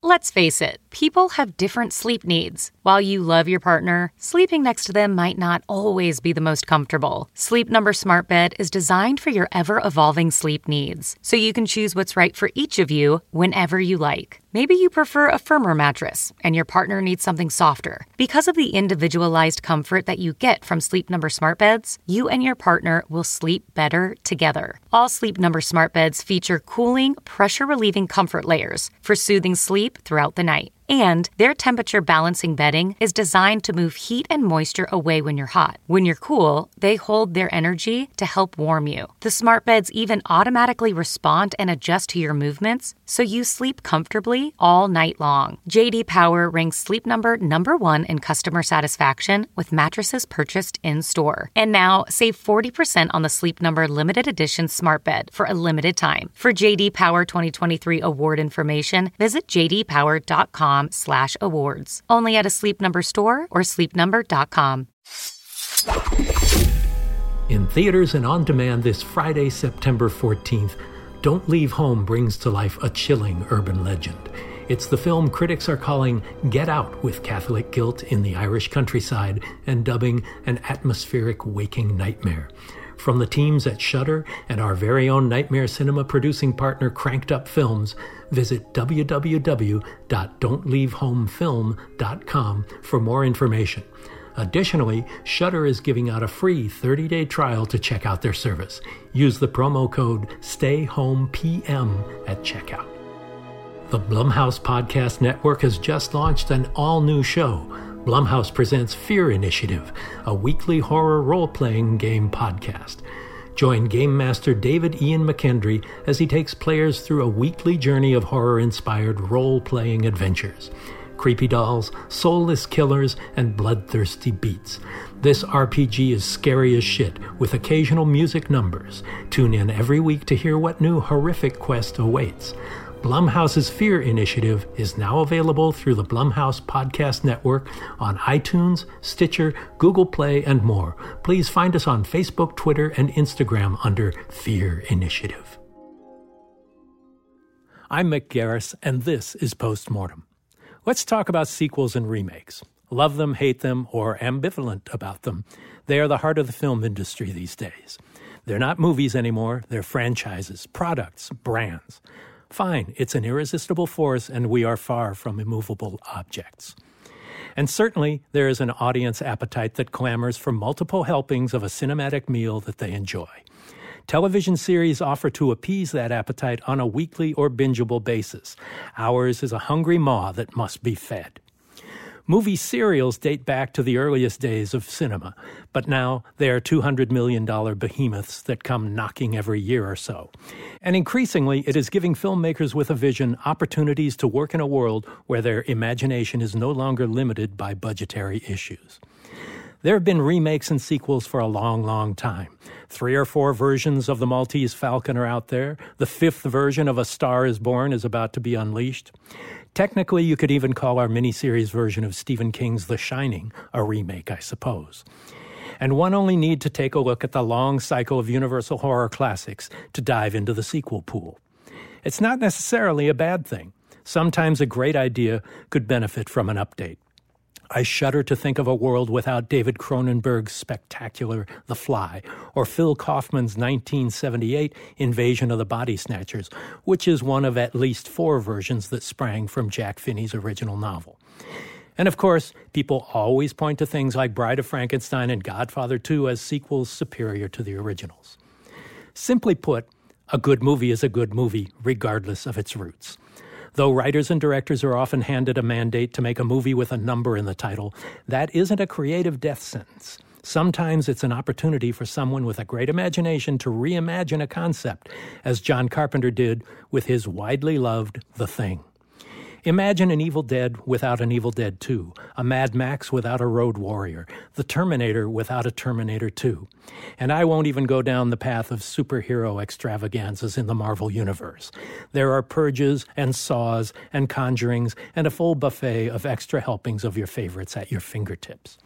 Let's face it, people have different sleep needs. While you love your partner, sleeping next to them might not always be the most comfortable. Sleep Number Smart Bed is designed for your ever-evolving sleep needs, so you can choose what's right for each of you whenever you like. Maybe you prefer a firmer mattress, and your partner needs something softer. Because of the individualized comfort that you get from Sleep Number Smart Beds, you and your partner will sleep better together. All Sleep Number Smart Beds feature cooling, pressure-relieving comfort layers for soothing sleep throughout the night. And their temperature-balancing bedding is designed to move heat and moisture away when you're hot. When you're cool, they hold their energy to help warm you. The smart beds even automatically respond and adjust to your movements, so you sleep comfortably all night long. J.D. Power ranks Sleep Number #1 in customer satisfaction with mattresses purchased in-store. And now, save 40% on the Sleep Number Limited Edition Smart Bed for a limited time. For J.D. Power 2023 award information, visit jdpower.com/awards. Only at a Sleep Number store or sleepnumber.com. In theaters and on demand this Friday, September 14th, Don't Leave Home brings to life a chilling urban legend. It's the film critics are calling Get Out with Catholic guilt in the Irish countryside and dubbing an atmospheric waking nightmare. From the teams at Shudder and our very own Nightmare Cinema producing partner Cranked Up Films, visit www.don'tleavehomefilm.com for more information. Additionally, Shudder is giving out a free 30-day trial to check out their service. Use the promo code STAYHOMEPM at checkout. The Blumhouse Podcast Network has just launched an all-new show. Blumhouse presents Fear Initiative, a weekly horror role-playing game podcast. Join Game Master David Ian McKendry as he takes players through a weekly journey of horror-inspired role-playing adventures. Creepy dolls, soulless killers, and bloodthirsty beats. This RPG is scary as shit, with occasional music numbers. Tune in every week to hear what new horrific quest awaits. Blumhouse's Fear Initiative is now available through the Blumhouse Podcast Network on iTunes, Stitcher, Google Play, and more. Please find us on Facebook, Twitter, and Instagram under Fear Initiative. I'm Mick Garris, and this is Postmortem. Let's talk about sequels and remakes. Love them, hate them, or ambivalent about them. They are the heart of the film industry these days. They're not movies anymore. They're franchises, products, brands. Fine, it's an irresistible force, and we are far from immovable objects. And certainly, there is an audience appetite that clamors for multiple helpings of a cinematic meal that they enjoy. Television series offer to appease that appetite on a weekly or bingeable basis. Ours is a hungry maw that must be fed. Movie serials date back to the earliest days of cinema, but now they are $200 million behemoths that come knocking every year or so. And increasingly, it is giving filmmakers with a vision opportunities to work in a world where their imagination is no longer limited by budgetary issues. There have been remakes and sequels for a long, long time. 3 or 4 versions of The Maltese Falcon are out there. The 5th version of A Star is Born is about to be unleashed. Technically, you could even call our miniseries version of Stephen King's The Shining a remake, I suppose. And one only need to take a look at the long cycle of Universal horror classics to dive into the sequel pool. It's not necessarily a bad thing. Sometimes a great idea could benefit from an update. I shudder to think of a world without David Cronenberg's spectacular The Fly, or Phil Kaufman's 1978 Invasion of the Body Snatchers, which is one of at least 4 versions that sprang from Jack Finney's original novel. And of course, people always point to things like Bride of Frankenstein and Godfather 2 as sequels superior to the originals. Simply put, a good movie is a good movie, regardless of its roots. Though writers and directors are often handed a mandate to make a movie with a number in the title, that isn't a creative death sentence. Sometimes it's an opportunity for someone with a great imagination to reimagine a concept, as John Carpenter did with his widely loved The Thing. Imagine an Evil Dead without an Evil Dead 2, a Mad Max without a Road Warrior, the Terminator without a Terminator 2. And I won't even go down the path of superhero extravaganzas in the Marvel Universe. There are Purges and Saws and Conjurings and a full buffet of extra helpings of your favorites at your fingertips.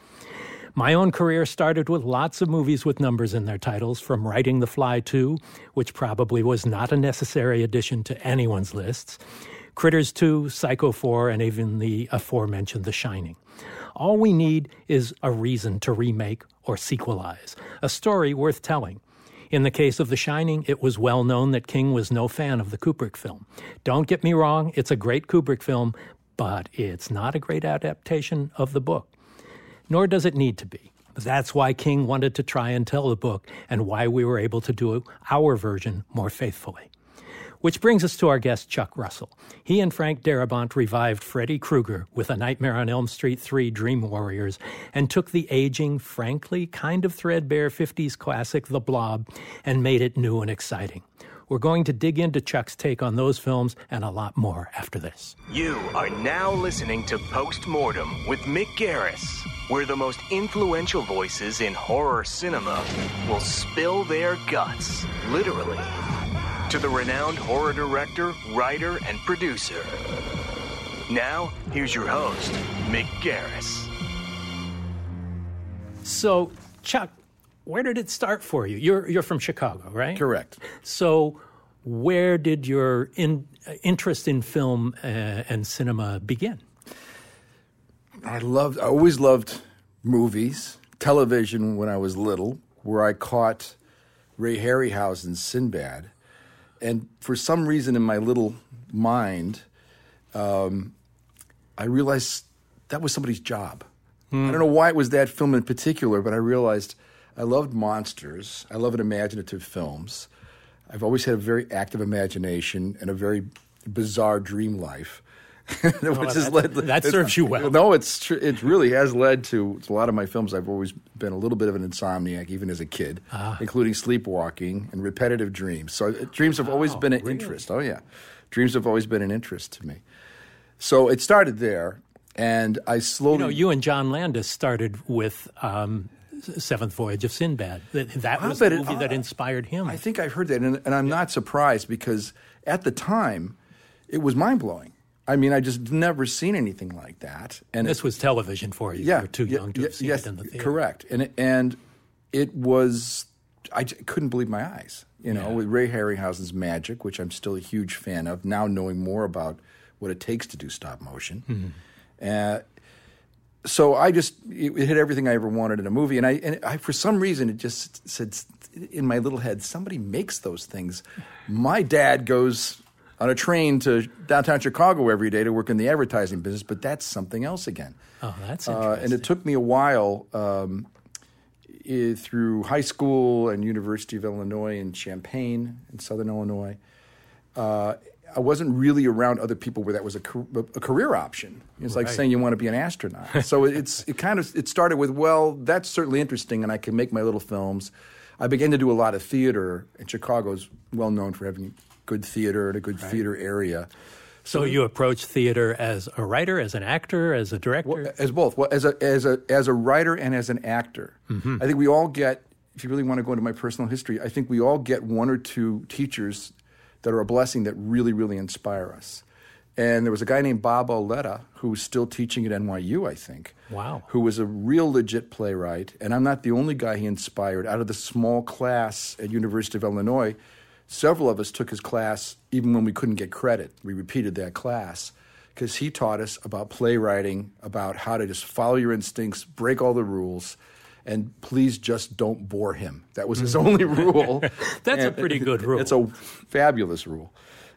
My own career started with lots of movies with numbers in their titles, from writing The Fly 2, which probably was not a necessary addition to anyone's lists, Critters 2, Psycho 4, and even the aforementioned The Shining. All we need is a reason to remake or sequelize, a story worth telling. In the case of The Shining, it was well known that King was no fan of the Kubrick film. Don't get me wrong, it's a great Kubrick film, but it's not a great adaptation of the book. Nor does it need to be. That's why King wanted to try and tell the book and why we were able to do our version more faithfully. Which brings us to our guest, Chuck Russell. He and Frank Darabont revived Freddy Krueger with A Nightmare on Elm Street 3 Dream Warriors and took the aging, frankly, kind of threadbare 50s classic The Blob and made it new and exciting. We're going to dig into Chuck's take on those films and a lot more after this. You are now listening to Postmortem with Mick Garris, where the most influential voices in horror cinema will spill their guts, literally, to the renowned horror director, writer, and producer. Now, here's your host, Mick Garris. So, Chuck, where did it start for you? You're from Chicago, right? Correct. So where did your interest in film and cinema begin? I always loved movies, television when I was little, where I caught Ray Harryhausen's Sinbad. And for some reason in my little mind, I realized that was somebody's job. I don't know why it was that film in particular, but I realized I loved monsters. I loved imaginative films. I've always had a very active imagination and a very bizarre dream life. That serves you well. No, it's true. It really has led to a lot of my films. I've always been a little bit of an insomniac, even as a kid, including sleepwalking and repetitive dreams. So dreams have always been an interest. Oh, yeah. Dreams have always been an interest to me. So it started there, and I slowly... You and John Landis started with... Seventh Voyage of Sinbad. That was the movie that inspired him. I think I've heard that, and I'm not surprised because at the time, it was mind-blowing. I mean, I just never seen anything like that. And this was television for you. Yeah, you were too young to have seen it in the theater. Correct. And it was, I couldn't believe my eyes. With Ray Harryhausen's magic, which I'm still a huge fan of, now knowing more about what it takes to do stop motion. Mm-hmm. So it hit everything I ever wanted in a movie, and I for some reason it just said in my little head, somebody makes those things. My dad goes on a train to downtown Chicago every day to work in the advertising business, but that's something else again. Oh, that's interesting. And it took me a while through high school and University of Illinois in Champaign in Southern Illinois. I wasn't really around other people where that was a career option. It's like saying you want to be an astronaut. So it started with, well, that's certainly interesting, and I can make my little films. I began to do a lot of theater, and Chicago's well known for having good theater and a good theater area. So you approach theater as a writer, as an actor, as a director? Well, as both. Well, as a writer and as an actor. Mm-hmm. I think we all get, if you really want to go into my personal history, I think we all get one or two teachers that are a blessing that really, really inspire us. And there was a guy named Bob Auletta who was still teaching at NYU, I think. Wow. Who was a real legit playwright. And I'm not the only guy he inspired. Out of the small class at University of Illinois, several of us took his class even when we couldn't get credit. We repeated that class because he taught us about playwriting, about how to just follow your instincts, break all the rules, and please just don't bore him. That was his only rule. That's a pretty good rule. It's a fabulous rule.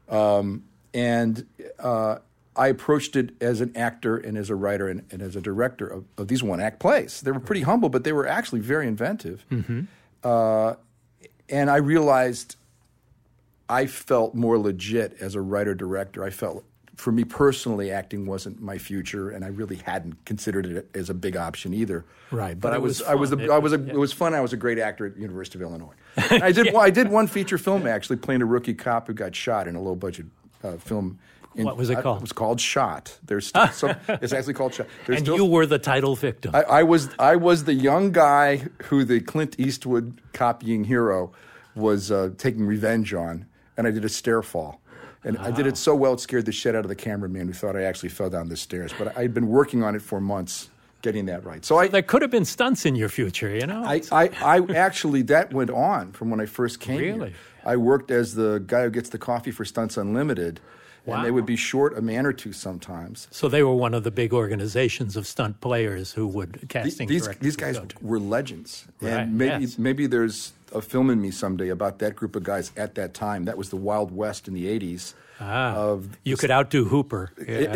I approached it as an actor and as a writer and as a director of these one-act plays. They were pretty humble, but they were actually very inventive. Mm-hmm. And I realized I felt more legit as a writer-director. I felt, for me personally, acting wasn't my future, and I really hadn't considered it as a big option either. Right, but it was fun. I was a great actor at the University of Illinois. I did one feature film actually, playing a rookie cop who got shot in a low-budget film. What was it called? It was called Shot. There's still it's actually called Shot. You were the title victim. I was the young guy who the Clint Eastwood copying hero was taking revenge on, and I did a stair fall. And I did it so well, it scared the shit out of the cameraman who thought I actually fell down the stairs. But I'd been working on it for months, getting that right. So there could have been stunts in your future, you know? I actually, that went on from when I first came here. I worked as the guy who gets the coffee for Stunts Unlimited. Wow. And they would be short a man or two sometimes. So they were one of the big organizations of stunt players who would casting directors. These guys would go to. were legends. Right, And yes. maybe there's a film in me someday about that group of guys at that time. That was the Wild West in the 80s. You could outdo Hooper.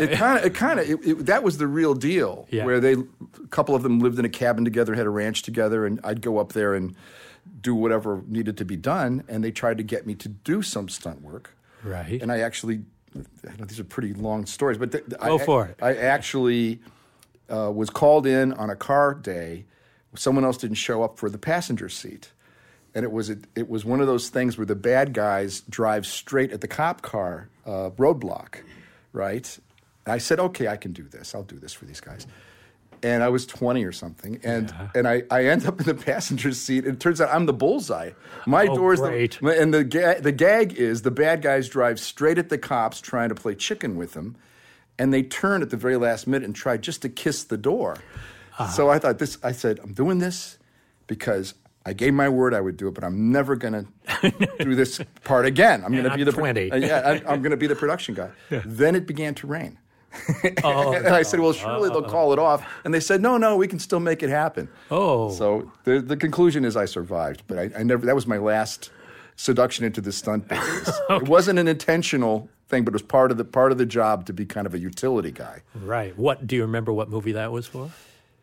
That was the real deal. Yeah. Where a couple of them lived in a cabin together, had a ranch together, and I'd go up there and do whatever needed to be done. And they tried to get me to do some stunt work. Right. And I actually, these are pretty long stories, but Go for it. I actually was called in on a car day. Someone else didn't show up for the passenger seat. And it was one of those things where the bad guys drive straight at the cop car roadblock, right? And I said, okay, I can do this. I'll do this for these guys. And I was 20 or something, and I end up in the passenger seat, and it turns out I'm the bullseye. My door's great. and the gag is the bad guys drive straight at the cops trying to play chicken with them, and they turn at the very last minute and try just to kiss the door. So I thought I said, I'm doing this because I gave my word I would do it, but I'm never going to do this part again. I'm going to be the 20. I'm going to be the production guy. Yeah. Then it began to rain. Oh, and I said, well, surely they'll call it off. And they said, no, we can still make it happen. Oh. So the conclusion is I survived, but I never. That was my last seduction into the stunt business. It wasn't an intentional thing, but it was part of the job to be kind of a utility guy. Right. Do you remember what movie that was for?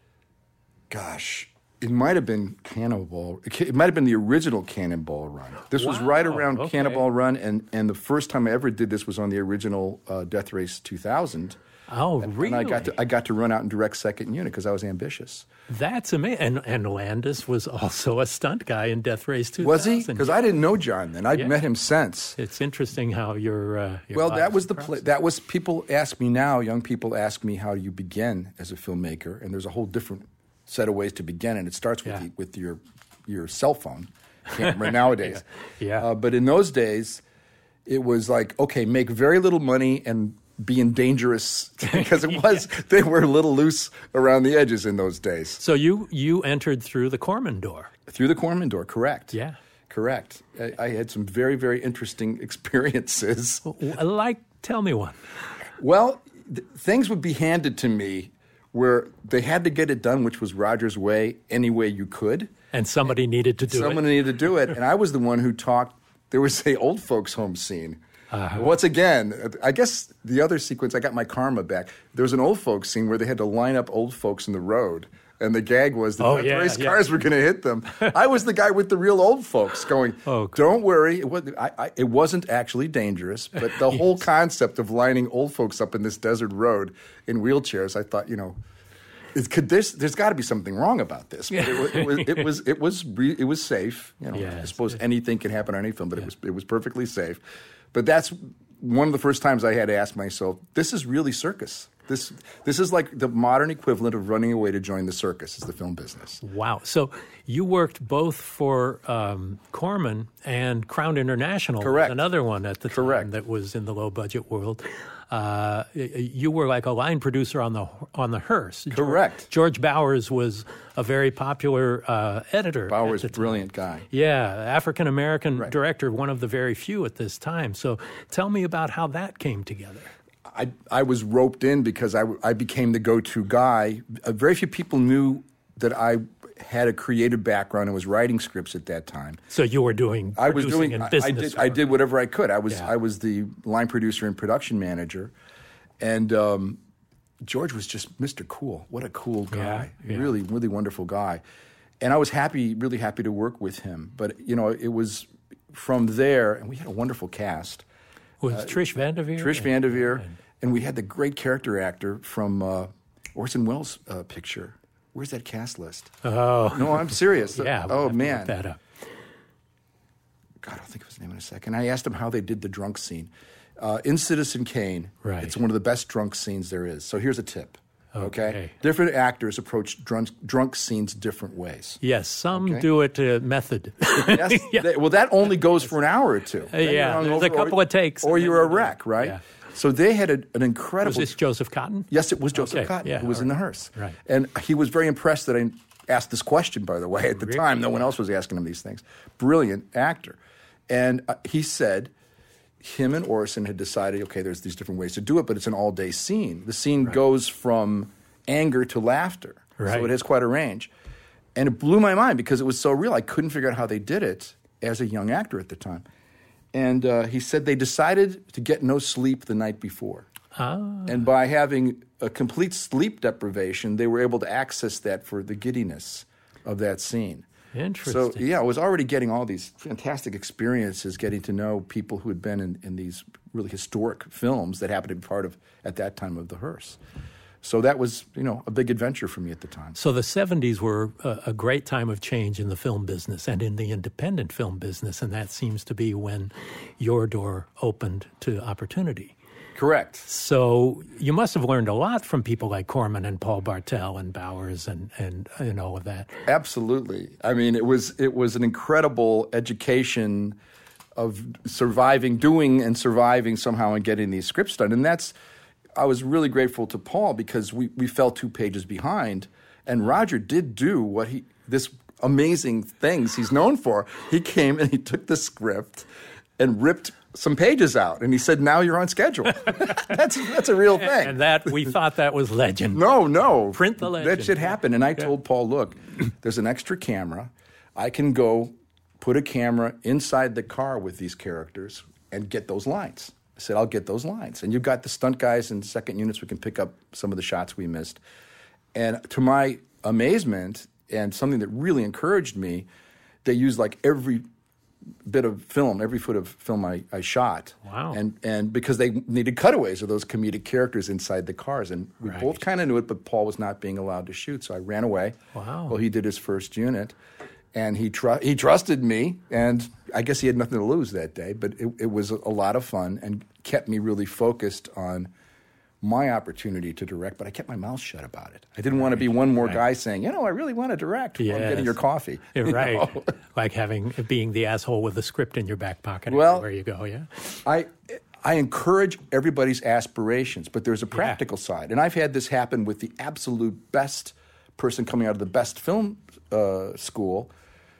Gosh, it might have been Cannonball. It might have been the original Cannonball Run. This was right around Cannonball Run, and the first time I ever did this was on the original Death Race 2000. Oh, really? And I got to run out and direct second unit because I was ambitious. That's amazing. And Landis was also a stunt guy in Death Race 2000. Was he? Because I didn't know John then. I'd met him since. It's interesting how your well, that was process. that was people ask me now. Young people ask me how you begin as a filmmaker, and there's a whole different set of ways to begin, and it starts with your cell phone camera nowadays. But in those days, it was like, okay, make very little money and being dangerous because they were a little loose around the edges in those days. So you entered through the Corman door. Through the Corman door, correct. Yeah. Correct. I had some very, very interesting experiences. Tell me one. Well, things would be handed to me where they had to get it done, which was Roger's way, any way you could. And somebody needed to do it. Someone needed to do it, and I was the one who talked. There was a old folks home scene. Once again, I guess the other sequence, I got my karma back. There was an old folks scene where they had to line up old folks in the road, and the gag was the race cars were going to hit them. I was the guy with the real old folks going, don't worry. It wasn't actually dangerous, but the whole concept of lining old folks up in this desert road in wheelchairs, I thought, there's got to be something wrong about this. But it was safe. I suppose anything can happen on any film, but it was perfectly safe. But that's one of the first times I had to ask myself, this is really circus. This is like the modern equivalent of running away to join the circus, is the film business. Wow. So you worked both for Corman and Crown International. Correct. Another one at the time that was in the low-budget world. You were like a line producer on the Hearst. Correct. George Bowers was a very popular editor. Bowers, brilliant guy. Yeah, African-American director, one of the very few at this time. So tell me about how that came together. I was roped in because I became the go-to guy. Very few people knew that I had a creative background and was writing scripts at that time. So you were doing producing and business work. I did whatever I could. I was the line producer and production manager, and George was just Mr. Cool. What a cool guy! Really, really wonderful guy. And I was really happy to work with him. But it was from there, and we had a wonderful cast. Was Trish Vanderveer? Trish Vanderveer, and we had the great character actor from Orson Welles' picture. Where's that cast list? Oh. No, I'm serious. Yeah. Oh, man. Look that up. God, I'll think of his name in a second. I asked him how they did the drunk scene. In Citizen Kane, it's one of the best drunk scenes there is. So here's a tip. Okay? Different actors approach drunk scenes different ways. Yes, some do it method. Yes. Well, that only goes for an hour or two. There's a couple of takes. Or you're a wreck, right? Yeah. So they had an incredible... Was this Joseph Cotton? Yes, it was Joseph Cotton, who was in the Hearst. Right. And he was very impressed that I asked this question, by the way. At the time, no one else was asking him these things. Brilliant actor. And he said, him and Orson had decided, okay, there's these different ways to do it, but it's an all-day scene. The scene goes from anger to laughter. Right. So it has quite a range. And it blew my mind because it was so real. I couldn't figure out how they did it as a young actor at the time. And he said they decided to get no sleep the night before. And by having a complete sleep deprivation, they were able to access that for the giddiness of that scene. Interesting. So, yeah, I was already getting all these fantastic experiences, getting to know people who had been in these really historic films that happened to be part of, at that time, of the hearse. So that was, a big adventure for me at the time. So the 70s were a great time of change in the film business and in the independent film business, and that seems to be when your door opened to opportunity. Correct. So you must have learned a lot from people like Corman and Paul Bartel and Bowers and all of that. Absolutely. I mean, it was an incredible education of doing and surviving somehow and getting these scripts done. And I was really grateful to Paul because we fell 2 pages behind, and Roger did do this amazing things he's known for. He came and he took the script and ripped some pages out, and he said, "Now you're on schedule." That's a real thing. And that we thought that was legend. No. Print the legend. That should happen. And I told Paul, look, there's an extra camera. I can go put a camera inside the car with these characters and get those lines. I said, I'll get those lines. And you've got the stunt guys and second units who can pick up some of the shots we missed. And to my amazement, and something that really encouraged me, they used like every bit of film, every foot of film I shot. Wow. And because they needed cutaways of those comedic characters inside the cars. And we both kind of knew it, but Paul was not being allowed to shoot. So I ran away. Wow. Well, he did his first unit. And he trusted me, and I guess he had nothing to lose that day. But it was a lot of fun and kept me really focused on my opportunity to direct, but I kept my mouth shut about it. I didn't want to be one more guy saying, I really want to direct while I'm getting your coffee. Right. Like being the asshole with the script in your back pocket where you go, yeah. I encourage everybody's aspirations, but there's a practical side. And I've had this happen with the absolute best person coming out of the best film school.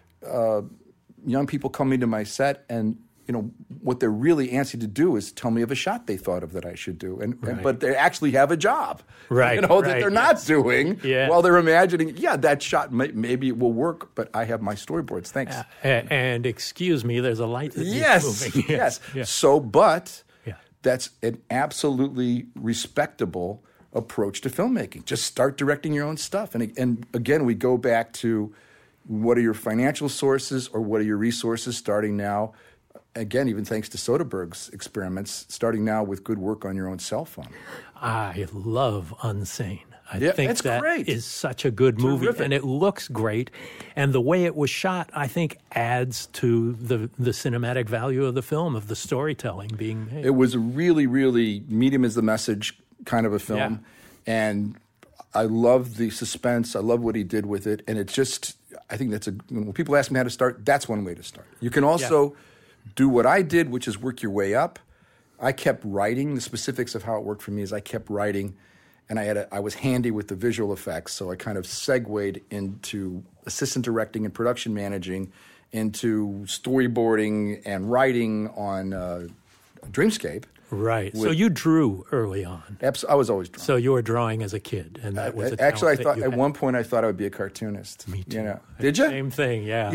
Young people coming to my set and what they're really antsy to do is tell me of a shot they thought of that I should do, but they actually have a job, that they're not doing while they're imagining, that shot maybe it will work, but I have my storyboards. Thanks. And excuse me, there's a light that needs moving. Yes. So, but that's an absolutely respectable approach to filmmaking. Just start directing your own stuff, and again, we go back to what are your financial sources or what are your resources starting now. Again, even thanks to Soderbergh's experiments, starting now with good work on your own cell phone. I love Unsane. I think it's that great. Is such a good movie, Terrific. And it looks great. And the way it was shot, I think, adds to the cinematic value of the film, of the storytelling being made. It was a really, really medium is the message kind of a film. And I love the suspense. I love what he did with it. And it's just, I think when people ask me how to start, that's one way to start. You can also do what I did, which is work your way up. I kept writing. The specifics of how it worked for me is I kept writing, and I was handy with the visual effects, so I kind of segued into assistant directing and production managing, into storyboarding and writing on Dreamscape. Right. So you drew early on. I was always drawing. So you were drawing as a kid, and that was a actually. I talent thought that you at had. one point I thought I would be a cartoonist. Me too. Did you? Same thing. Yeah.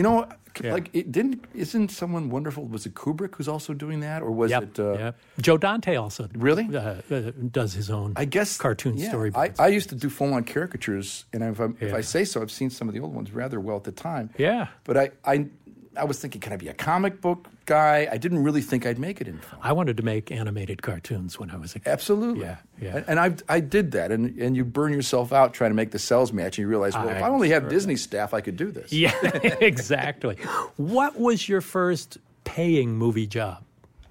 Isn't someone wonderful? Was it Kubrick who's also doing that, or was it? Joe Dante also really does his own. I guess cartoon storyboards. I used to do full-on caricatures, and if I say so, I've seen some of the old ones rather well at the time. Yeah. But I was thinking, can I be a comic book guy? I didn't really think I'd make it in film. I wanted to make animated cartoons when I was a kid. Absolutely. Yeah. And I did that, and you burn yourself out trying to make the cells match, and you realize, well, if I only have Disney staff, I could do this. Yeah, exactly. What was your first paying movie job?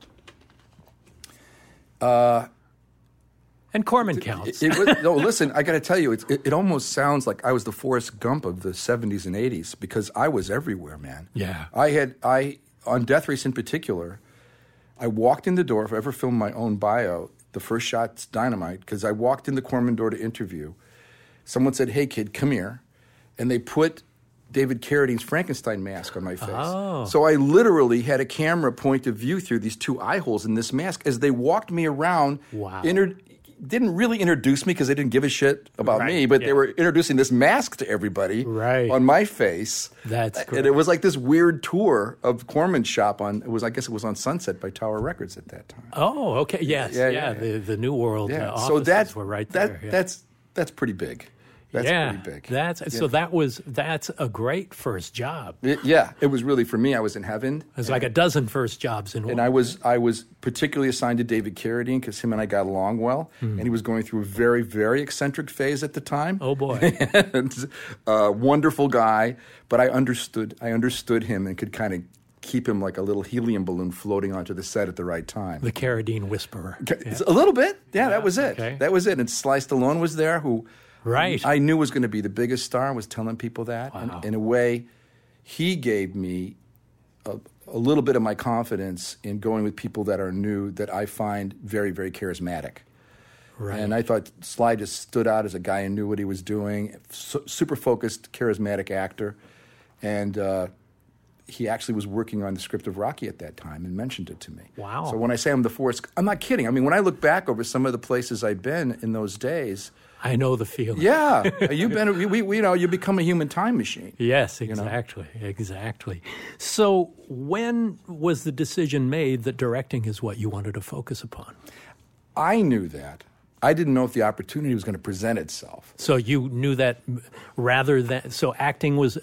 And Corman counts. Listen, I got to tell you, it almost sounds like I was the Forrest Gump of the 70s and 80s because I was everywhere, man. Yeah. On Death Race in particular, I walked in the door, if I ever filmed my own bio, the first shot's dynamite, because I walked in the Corman door to interview. Someone said, hey, kid, come here. And they put David Carradine's Frankenstein mask on my face. Oh. So I literally had a camera point of view through these 2 eye holes in this mask as they walked me around. Wow. Didn't really introduce me because they didn't give a shit about Right, me, but yeah. they were introducing this mask to everybody on my face. That's great. And it was like this weird tour of Corman's shop I guess it was on Sunset by Tower Records at that time. Oh, okay. Yes. Yeah. The New World offices So that were right there. That's pretty big. That's pretty big. So that's a great first job. It was really, for me, I was in heaven. It was like a dozen first jobs in one. And I was particularly assigned to David Carradine because him and I got along well, and he was going through a very, very eccentric phase at the time. Oh boy, and, wonderful guy. But I understood him and could kind of keep him like a little helium balloon floating onto the set at the right time. The Carradine whisperer. Yeah. A little bit, that was it. Okay. That was it. And Sly Stallone was there, who I knew was going to be the biggest star. Was telling people that. Wow. And in a way, he gave me a little bit of my confidence in going with people that are new, that I find very, very charismatic. Right. And I thought Sly just stood out as a guy who knew what he was doing, super focused, charismatic actor. And he actually was working on the script of Rocky at that time and mentioned it to me. Wow. So when I say I'm the force, I'm not kidding. I mean, when I look back over some of the places I've been in those days, I know the feeling. yeah, you become a human time machine. Yes, exactly, exactly. So when was the decision made that directing is what you wanted to focus upon? I knew that. I didn't know if the opportunity was going to present itself. So you knew that writing was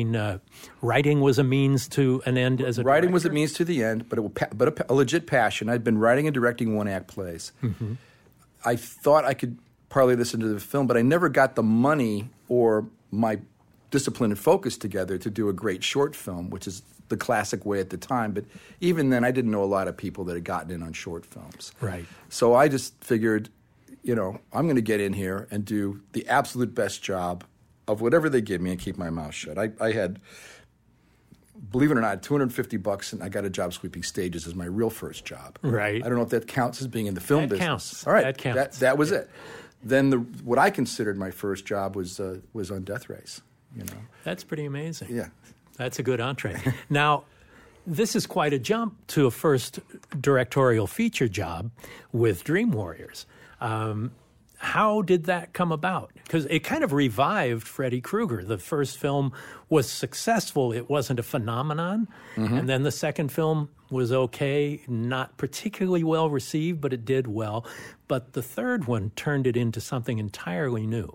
a means to an end as a Writing director? was a means to the end, but a legit passion. I'd been writing and directing one-act plays. Mm-hmm. I thought I could parlay this into the film, but I never got the money or my discipline and focus together to do a great short film, which is the classic way at the time. But even then, I didn't know a lot of people that had gotten in on short films. Right. So I just figured, I'm going to get in here and do the absolute best job of whatever they give me and keep my mouth shut. I had, believe it or not, $250, and I got a job sweeping stages as my real first job. Right. I don't know if that counts as being in the film business. Counts. All right. That counts. That was it. Then what I considered my first job was on Death Race. That's pretty amazing. Yeah. That's a good entree. Now, this is quite a jump to a first directorial feature job with Dream Warriors. How did that come about? Because it kind of revived Freddy Krueger. The first film was successful. It wasn't a phenomenon. Mm-hmm. And then the second film was okay, not particularly well received, but it did well. But the third one turned it into something entirely new.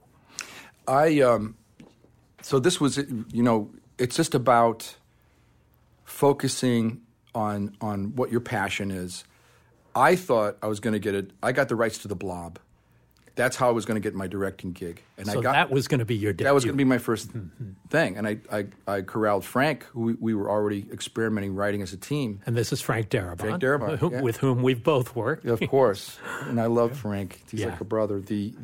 So this was, it's just about focusing on what your passion is. I thought I was going to get it. I got the rights to The Blob. That's how I was going to get my directing gig. And that was going to be your debut. That was going to be my first thing. And I corralled Frank, who we were already experimenting writing as a team. And this is Frank Darabont. Frank Darabont, yeah. With whom we've both worked. Of course. And I love Frank. He's like a brother.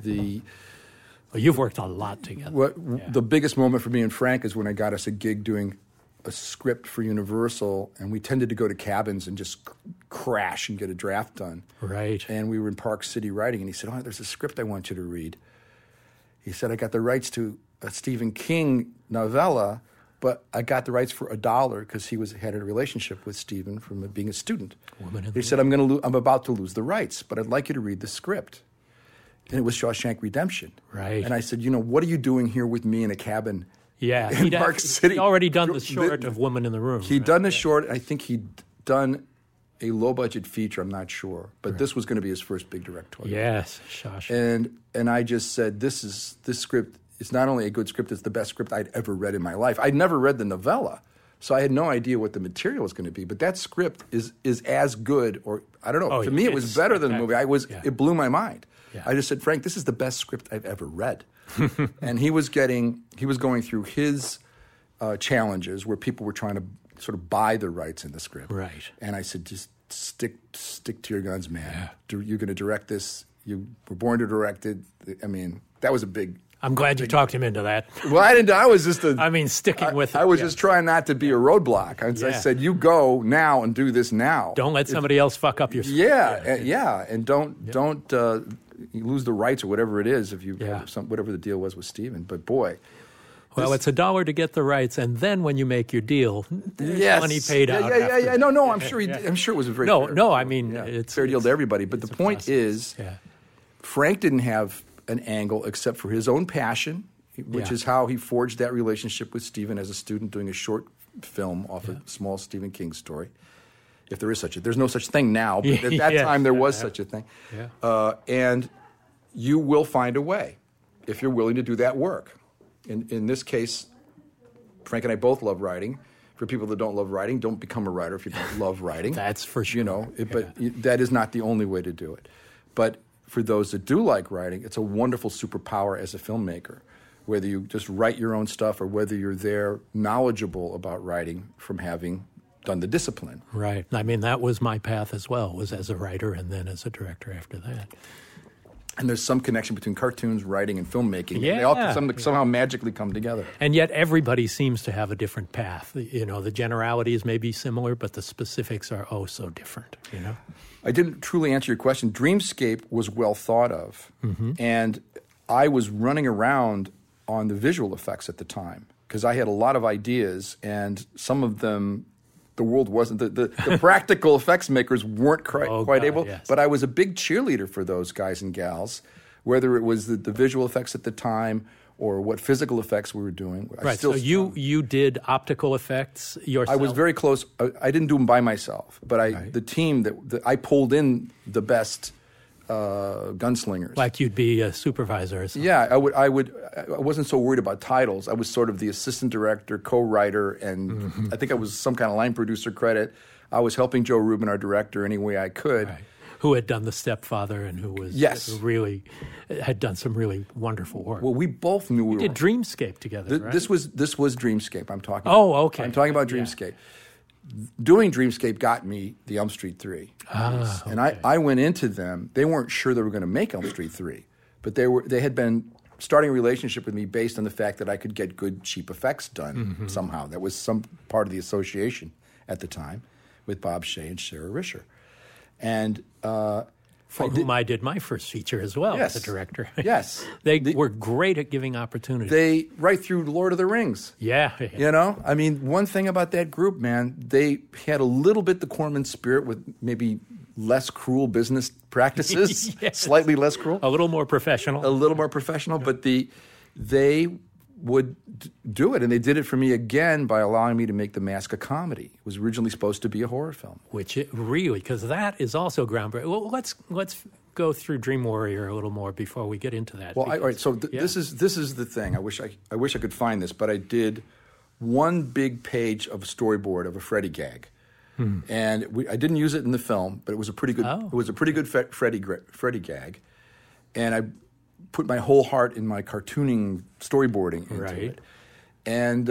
Well, you've worked a lot together. The biggest moment for me and Frank is when I got us a gig doing a script for Universal, and we tended to go to cabins and just crash and get a draft done. Right. And we were in Park City writing, and he said, there's a script I want you to read. He said, I got the rights to a Stephen King novella, but I got the rights for $1 because he had a relationship with Stephen from being a student. He said, I'm about to lose the rights, but I'd like you to read the script. And it was Shawshank Redemption. Right. And I said, what are you doing here with me in a cabin? Yeah, in Park City. He'd already done the short of Woman in the Room. He'd done the short. I think he'd done a low-budget feature. I'm not sure. But this was going to be his first big directorial. Yes, Shawshank. And I just said, this script is not only a good script, it's the best script I'd ever read in my life. I'd never read the novella, so I had no idea what the material was going to be. But that script is as good, or I don't know. To me, it was better than the movie. It blew my mind. Yeah. I just said, Frank, this is the best script I've ever read. And he was going through his challenges where people were trying to sort of buy the rights in the script. Right. And I said, just stick to your guns, man. Yeah. You're going to direct this. You were born to direct it. I mean, that was a big... I'm glad you talked him into that. Well, I didn't. I was just sticking with it. I was just trying not to be a roadblock. I said, you go now and do this now. Don't let somebody else fuck up your script. Yeah. And don't you lose the rights or whatever it is if you whatever the deal was with Stephen. But boy, Well, it's $1 to get the rights, and then when you make your deal, there's money paid out. Yeah. No. I'm sure it was a very it's fair deal to everybody. But the point is, Frank didn't have an angle except for his own passion, which is how he forged that relationship with Stephen as a student doing a short film off a small Stephen King story. If there is such there's no such thing now, but at that time there was such a thing. Yeah. And you will find a way if you're willing to do that work. In this case, Frank and I both love writing. For people that don't love writing, don't become a writer if you don't love writing. That's for sure. But that is not the only way to do it. But for those that do like writing, it's a wonderful superpower as a filmmaker. Whether you just write your own stuff or whether you're there knowledgeable about writing from having done the discipline. Right. I mean, that was my path as well, was as a writer and then as a director after that. And there's some connection between cartoons, writing, and filmmaking. Yeah. They all somehow magically come together. And yet everybody seems to have a different path. The generalities may be similar, but the specifics are so different, I didn't truly answer your question. Dreamscape was well thought of. Mm-hmm. And I was running around on the visual effects at the time because I had a lot of ideas, and some of them the world wasn't the practical effects makers weren't quite able. Yes. But I was a big cheerleader for those guys and gals, whether it was the visual effects at the time or what physical effects we were doing. Right. So you did optical effects yourself. I was very close. I didn't do them by myself, but the team that I pulled in the best gunslingers. Like you'd be a supervisor or something. Yeah, I wasn't so worried about titles. I was sort of the assistant director, co-writer, and I think I was some kind of line producer credit. I was helping Joe Rubin, our director, any way I could. Right. Who had done The Stepfather and who was really had done some really wonderful work. Well, we both knew we did Dreamscape together, right? This was Dreamscape I'm talking about. Oh, okay. I'm talking about Dreamscape. Yeah. Doing Dreamscape got me the Elm Street 3. Okay. And I went into them. They weren't sure they were going to make Elm Street 3, but they had been starting a relationship with me based on the fact that I could get good, cheap effects done somehow. That was some part of the association at the time with Bob Shea and Sarah Risher. And for whom I did my first feature as well as a director. Yes. They were great at giving opportunities. They, right through Lord of the Rings. Yeah. I mean, one thing about that group, man, they had a little bit the Corman spirit with maybe less cruel business practices, slightly less cruel. A little more professional. But they would do it, and they did it for me again by allowing me to make The Mask a comedy. It was originally supposed to be a horror film. Which it really, because that is also groundbreaking. Well, let's go through Dream Warrior a little more before we get into that. Well, all right. So this is the thing. I wish I could find this, but I did one big page of a storyboard of a Freddy gag, and I didn't use it in the film, but it was a pretty good. It was a pretty good Freddy gag, and I put my whole heart in my cartooning storyboarding into it. And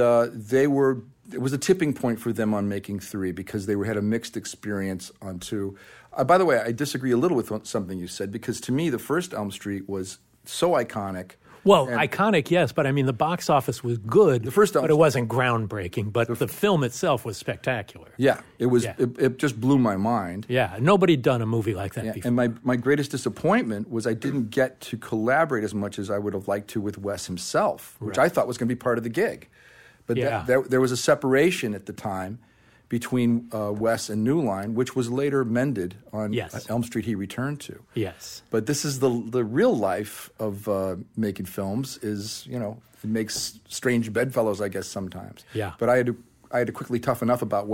it was a tipping point for them on making 3 because they had a mixed experience on 2. By the way, I disagree a little with something you said because to me the first Elm Street was so iconic. Well, iconic, yes, but I mean the box office was good, but it wasn't groundbreaking. But the film itself was spectacular. Yeah, it was. Yeah. It just blew my mind. Yeah, nobody had done a movie like that before. And my greatest disappointment was I didn't get to collaborate as much as I would have liked to with Wes himself, which I thought was going to be part of the gig. But there was a separation at the time between Wes and New Line, which was later mended on Elm Street he returned to. Yes. But this is the real life of making films is, it makes strange bedfellows, I guess, sometimes. Yeah. But I had to quickly toughen up about,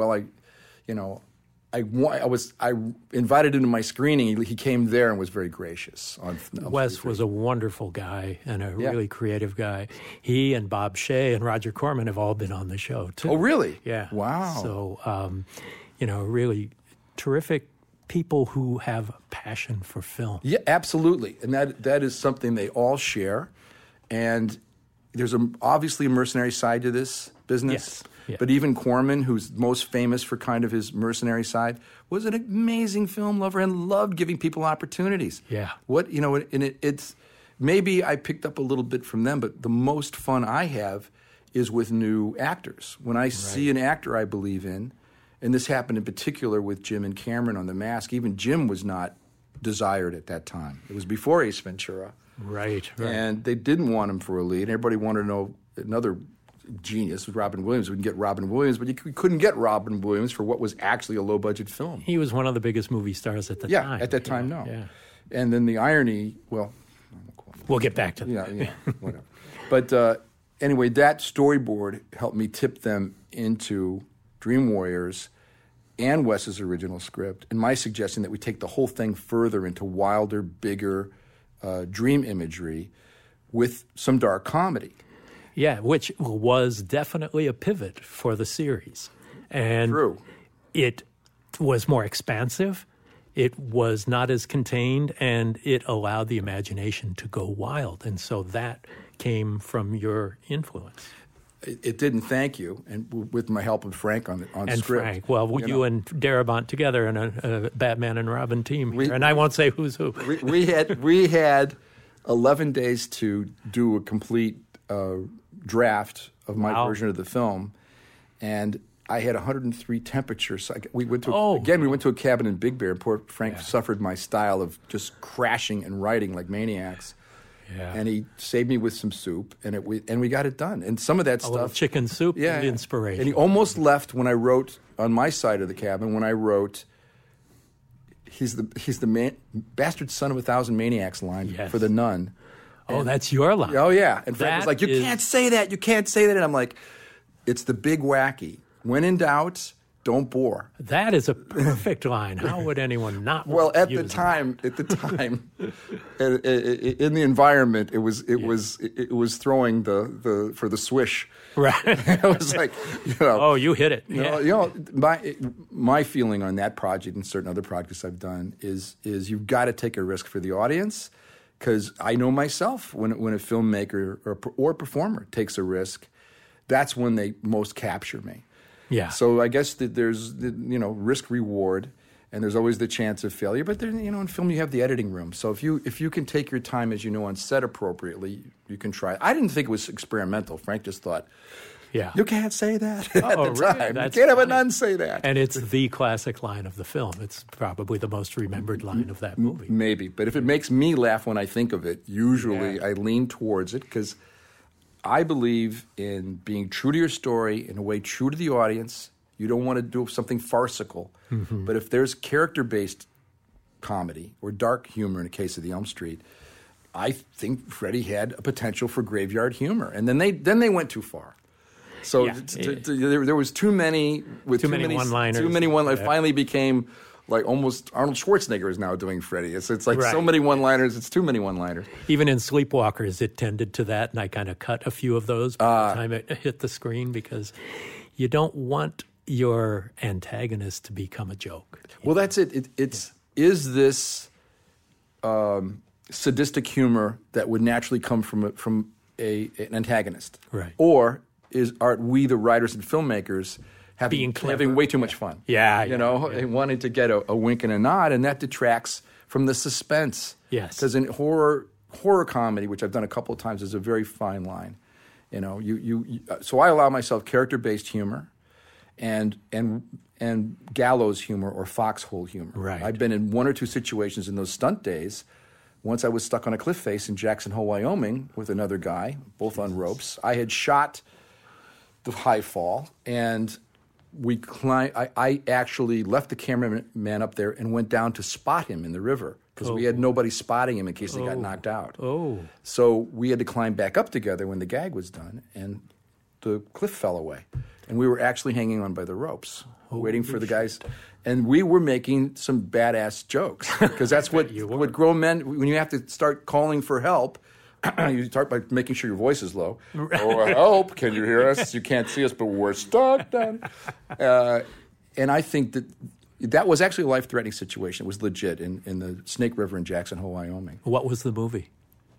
I invited him to my screening. He came there and was very gracious. Wes was a wonderful guy and a really creative guy. He and Bob Shea and Roger Corman have all been on the show, too. Oh, really? Yeah. Wow. So, really terrific people who have passion for film. Yeah, absolutely. And that is something they all share. And there's obviously a mercenary side to this business. Yes. Yeah. But even Corman, who's most famous for kind of his mercenary side, was an amazing film lover and loved giving people opportunities. Yeah. It's maybe I picked up a little bit from them, but the most fun I have is with new actors. When I see an actor I believe in, and this happened in particular with Jim and Cameron on The Mask. Even Jim was not desired at that time. It was before Ace Ventura. Right. And they didn't want him for a lead. Everybody wanted to know another genius with Robin Williams. We can get Robin Williams, but you couldn't get Robin Williams for what was actually a low-budget film. He was one of the biggest movie stars at the time. Yeah, at that time, no. Yeah. And then the irony, well... We'll get back to that. Yeah, whatever. But anyway, that storyboard helped me tip them into Dream Warriors and Wes's original script, and my suggestion that we take the whole thing further into wilder, bigger dream imagery with some dark comedy. Yeah, which was definitely a pivot for the series. And True. It was more expansive. It was not as contained, and it allowed the imagination to go wild. And so that came from your influence. It didn't, thank you, and with my help of Frank on And script. Frank, well, you and Darabont together in a Batman and Robin team here, and I won't say who's who. We had 11 days to do a complete draft of my version of the film, and I had 103 temperatures. We went to a cabin in Big Bear, and poor Frank suffered my style of just crashing and writing like maniacs. Yeah. And he saved me with some soup, and we got it done. And some of that A little stuff, chicken soup and inspiration. And he almost left when I wrote on my side of the cabin. When I wrote, he's the bastard son of 1,000 maniacs line for the nun. Oh, that's your line. Oh yeah, and Frank was like, "You can't say that. You can't say that." And I'm like, "It's the big wacky. When in doubt, don't bore." That is a perfect line. How would anyone not? Well, at the use time, in the environment, it was throwing the for the swish. it? Right. It was like, Oh, you hit it. My feeling on that project and certain other projects I've done is you've got to take a risk for the audience, because I know myself when a filmmaker or performer takes a risk, that's when they most capture me. Yeah. So I guess that there's risk reward, and there's always the chance of failure. But then in film you have the editing room. So if you can take your time, as on set appropriately, you can try. I didn't think it was experimental. Frank just thought, you can't say that at the time. That's you can't have a funny. nun say that. And it's the classic line of the film. It's probably the most remembered line of that movie. Maybe, but if it makes me laugh when I think of it, usually I lean towards it, because I believe in being true to your story, in a way true to the audience. You don't want to do something farcical. Mm-hmm. But if there's character-based comedy or dark humor in the case of the Elm Street, I think Freddie had a potential for graveyard humor. And then they went too far. So there was too many one-liners. Too many one-liners. It finally became like almost Arnold Schwarzenegger is now doing Freddie. It's like so many one-liners. It's too many one-liners. Even in Sleepwalkers, it tended to that, and I kind of cut a few of those by the time it hit the screen, because you don't want your antagonist to become a joke. Well, that's it. Is this sadistic humor that would naturally come from an antagonist, right? Or are we, the writers and filmmakers, having way too much fun? And wanting to get a wink and a nod, and that detracts from the suspense. Yes, because in horror comedy, which I've done a couple of times, is a very fine line. So I allow myself character-based humor, and gallows humor or foxhole humor. Right. I've been in one or two situations in those stunt days. Once I was stuck on a cliff face in Jackson Hole, Wyoming, with another guy, both on ropes. I had shot the high fall, and we climbed. I actually left the cameraman up there and went down to spot him in the river, because we had nobody spotting him in case he got knocked out. So we had to climb back up together when the gag was done, and the cliff fell away. And we were actually hanging on by the ropes, waiting for the guys. And we were making some badass jokes, because that's what grown men, when you have to start calling for help, you start by making sure your voice is low. Oh, help, can you hear us? You can't see us, but we're stuck down. And I think that was actually a life-threatening situation. It was legit in the Snake River in Jackson Hole, Wyoming. What was the movie?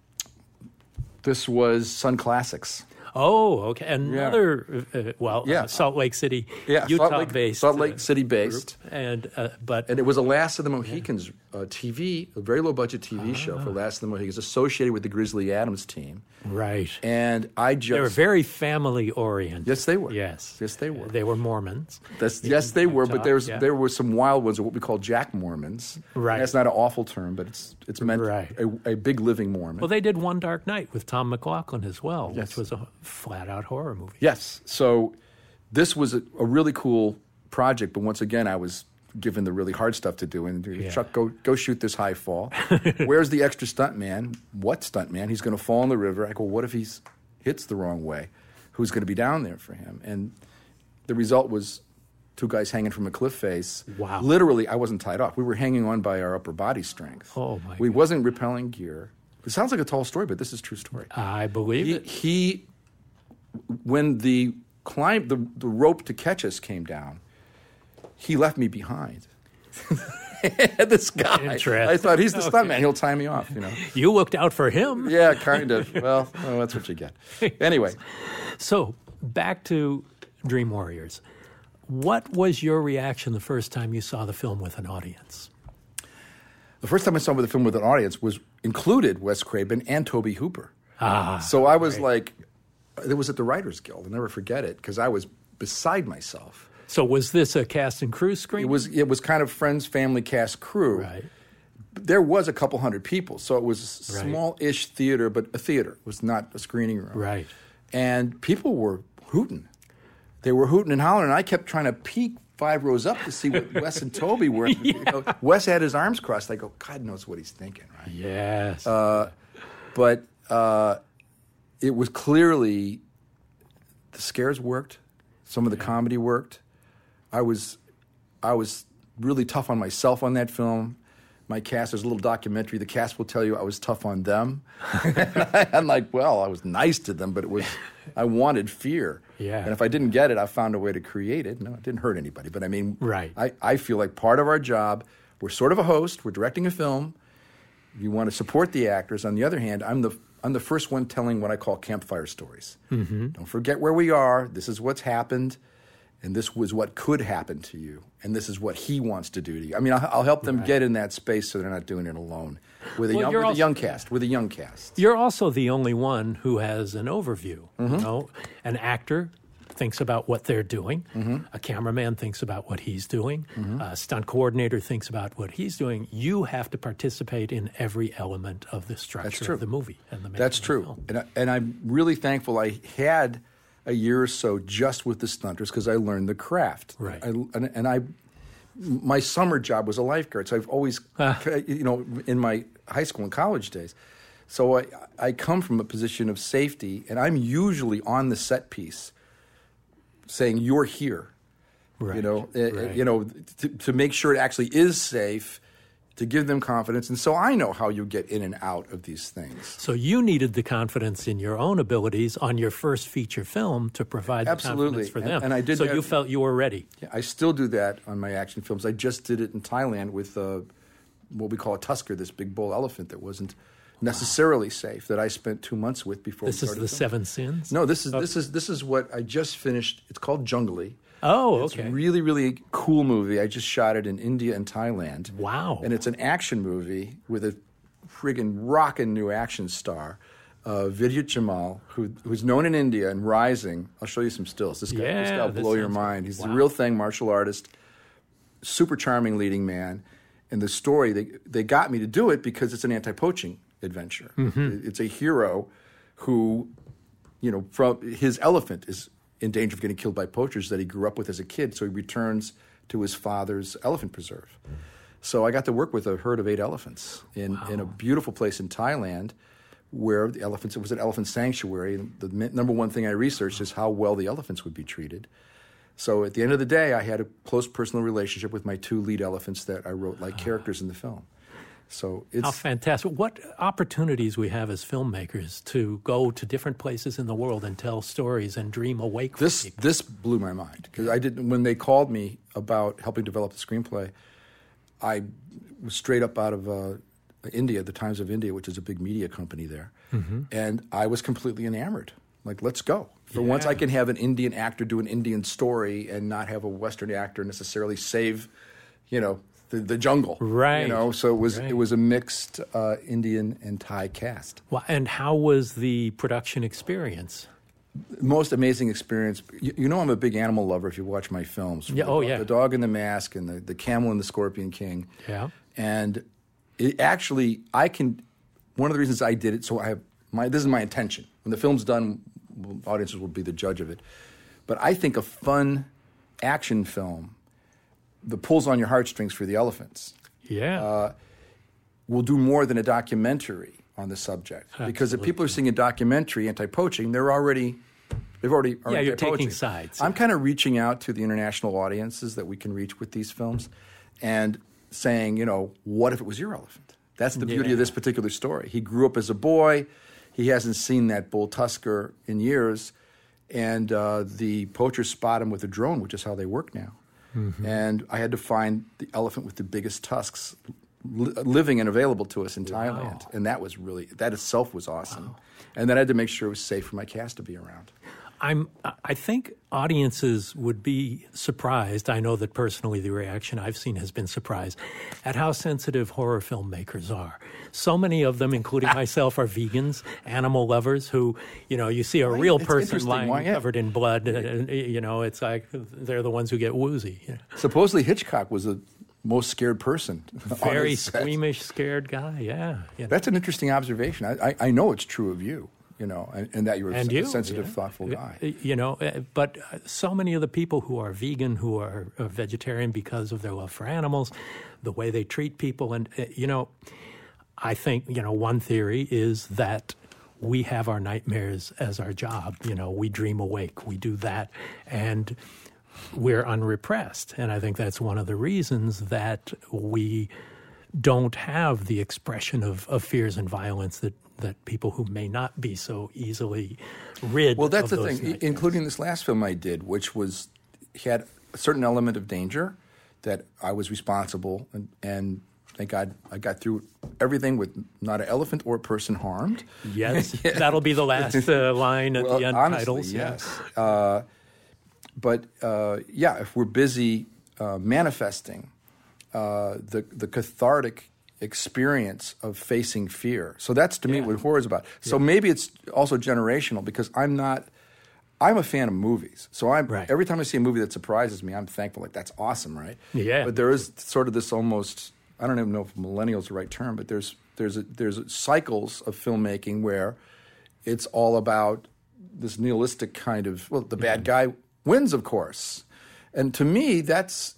This was Sun Classics. Oh, okay. Another, Salt Lake City, Utah-based. Salt Lake City-based. And it was a Last of the Mohicans TV, a very low-budget TV show for Last of the Mohicans, associated with the Grizzly Adams team. Right. And they were very family-oriented. Yes, they were. Yes, they were. They were Mormons. Yes, they were. But there were some wild ones, or what we call Jack Mormons. Right. That's not an awful term, but it's meant a big living Mormon. Well, they did One Dark Night with Tom McLaughlin as well, which was flat-out horror movie. Yes. So this was a really cool project, but once again, I was given the really hard stuff to do. And Chuck, go shoot this high fall. Where's the extra stunt man? What stunt man? He's going to fall in the river. I go, what if he hits the wrong way? Who's going to be down there for him? And the result was 2 guys hanging from a cliff face. Wow. Literally, I wasn't tied off. We were hanging on by our upper body strength. Oh, my We wasn't repelling gear. It sounds like a tall story, but this is a true story. I believe it. When the rope to catch us came down, he left me behind. This guy. Interesting. I thought, he's the stuntman. He'll tie me off, You looked out for him. Yeah, kind of. Well, that's what you get. Anyway. So, back to Dream Warriors. What was your reaction the first time you saw the film with an audience? The first time I saw the film with an audience included Wes Craven and Tobe Hooper. So I was like, it was at the Writers Guild. I'll never forget it because I was beside myself. So was this a cast and crew screening? It was kind of friends, family, cast, crew. Right. There was a couple hundred people, so it was a small-ish theater, but a theater. It was not a screening room. Right. And people were hooting. They were hooting and hollering, and I kept trying to peek 5 rows up to see what Wes and Toby were. Wes had his arms crossed. I go, God knows what he's thinking, right? Yes. But it was clearly the scares worked. Some of the comedy worked. I was really tough on myself on that film. My cast, there's a little documentary. The cast will tell you I was tough on them. I'm like, well, I was nice to them, but I wanted fear. Yeah. And if I didn't get it, I found a way to create it. No, it didn't hurt anybody. But I mean, right. I feel like part of our job, we're sort of a host. We're directing a film. You want to support the actors. On the other hand, I'm the first one telling what I call campfire stories. Mm-hmm. Don't forget where we are. This is what's happened. And this was what could happen to you, and this is what he wants to do to you. I mean, I'll help them get in that space so they're not doing it alone. With a young cast. You're also the only one who has an overview. Mm-hmm. An actor thinks about what they're doing. Mm-hmm. A cameraman thinks about what he's doing. Mm-hmm. A stunt coordinator thinks about what he's doing. You have to participate in every element of the structure of the movie and the making That's of the true. film. And I'm really thankful I had a year or so just with the stunters because I learned the craft. Right. My summer job was a lifeguard, so I've always, in my high school and college days. So I come from a position of safety, and I'm usually on the set piece saying, you're here. Right. To make sure it actually is safe, to give them confidence. And so I know how you get in and out of these things. So you needed the confidence in your own abilities on your first feature film to provide the confidence for them. And I did so you felt you were ready. Yeah, I still do that on my action films. I just did it in Thailand with what we call a tusker, this big bull elephant that wasn't necessarily safe, that I spent 2 months with before we started. This is the Seven Sins? No, this is what I just finished. It's called Jungly. Oh, okay. It's a really, really cool movie. I just shot it in India and Thailand. Wow. And it's an action movie with a friggin' rockin' new action star, Vidyut Jamal, who's known in India and rising. I'll show you some stills. This guy will blow your mind. He's the real thing, martial artist, super charming leading man. And the story, they got me to do it because it's an anti-poaching adventure. Mm-hmm. It's a hero who, from his elephant is in danger of getting killed by poachers that he grew up with as a kid, so he returns to his father's elephant preserve. So I got to work with a herd of 8 elephants in a beautiful place in Thailand where it was an elephant sanctuary. And the number one thing I researched is how well the elephants would be treated. So at the end of the day, I had a close personal relationship with my 2 lead elephants that I wrote like characters in the film. So it's how fantastic. What opportunities we have as filmmakers to go to different places in the world and tell stories and dream awake for people. This blew my mind because when they called me about helping develop the screenplay, I was straight up out of India, the Times of India, which is a big media company there, and I was completely enamored. Like, let's go. For once I can have an Indian actor do an Indian story and not have a Western actor necessarily save, the jungle, right? So it was a mixed Indian and Thai cast. Well, and how was the production experience? Most amazing experience. I'm a big animal lover. If you watch my films, the Dog in the Mask and the Camel and the Scorpion King. Yeah, and it actually, one of the reasons I did it. So this is my intention. When the film's done, audiences will be the judge of it. But I think a fun action film that pulls on your heartstrings for the elephants will do more than a documentary on the subject. Absolutely. Because if people are seeing a documentary, anti-poaching, they've already you're taking sides. I'm kind of reaching out to the international audiences that we can reach with these films and saying, what if it was your elephant? That's the beauty of this particular story. He grew up as a boy. He hasn't seen that bull tusker in years. And the poachers spot him with a drone, which is how they work now. Mm-hmm. And I had to find the elephant with the biggest tusks living and available to us in Thailand. And that itself was awesome. Wow. And then I had to make sure it was safe for my cast to be around. I think audiences would be surprised. I know that personally the reaction I've seen has been surprised at how sensitive horror filmmakers are. So many of them, including myself, are vegans, animal lovers who, you see a real person lying covered in blood. It's like they're the ones who get woozy. Supposedly Hitchcock was the most scared person. Very squeamish, scared guy, yeah. That's an interesting observation. I know it's true of you. And that you're a sensitive, thoughtful guy. But so many of the people who are vegan, who are vegetarian because of their love for animals, the way they treat people. And, I think, one theory is that we have our nightmares as our job. We dream awake. We do that. And we're unrepressed. And I think that's one of the reasons that we don't have the expression of fears and violence that people who may not be so easily rid of those. Well, that's the thing, including this last film I did, which had a certain element of danger that I was responsible, and thank God I got through everything with not an elephant or a person harmed. Yes, that'll be the last line at the end honestly, titles. Yes. But if we're busy manifesting the cathartic experience of facing fear. So that's, to me, what horror is about. So maybe it's also generational because I'm a fan of movies. So every time I see a movie that surprises me, I'm thankful. Like, that's awesome, right? Yeah. But there is sort of this almost, I don't even know if millennial is the right term, but there's cycles of filmmaking where it's all about this nihilistic kind of, the bad guy wins, of course. And to me, that's...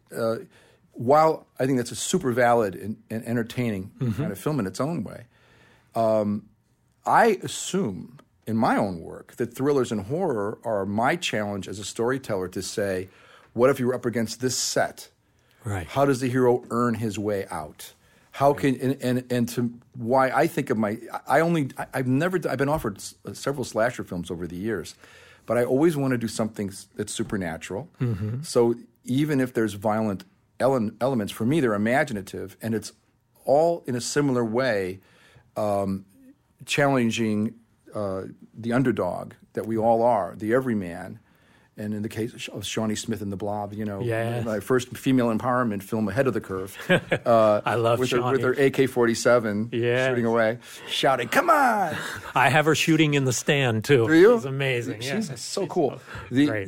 while I think that's a super valid and entertaining kind of film in its own way, I assume in my own work that thrillers and horror are my challenge as a storyteller to say, what if you were up against this set? Right. How does the hero earn his way out? How can and to why I think of I've been offered several slasher films over the years, but I always want to do something that's supernatural. Mm-hmm. So even if there's violent elements, for me, they're imaginative, and it's all in a similar way challenging the underdog that we all are, the everyman. And in the case of Shawnee Smith and the Blob, my first female empowerment film ahead of the curve. I love Shawnee. With her AK-47 shooting away, shouting, "Come on!" I have her shooting in the stand, too. Do you? It's amazing. She's so She's cool. Great.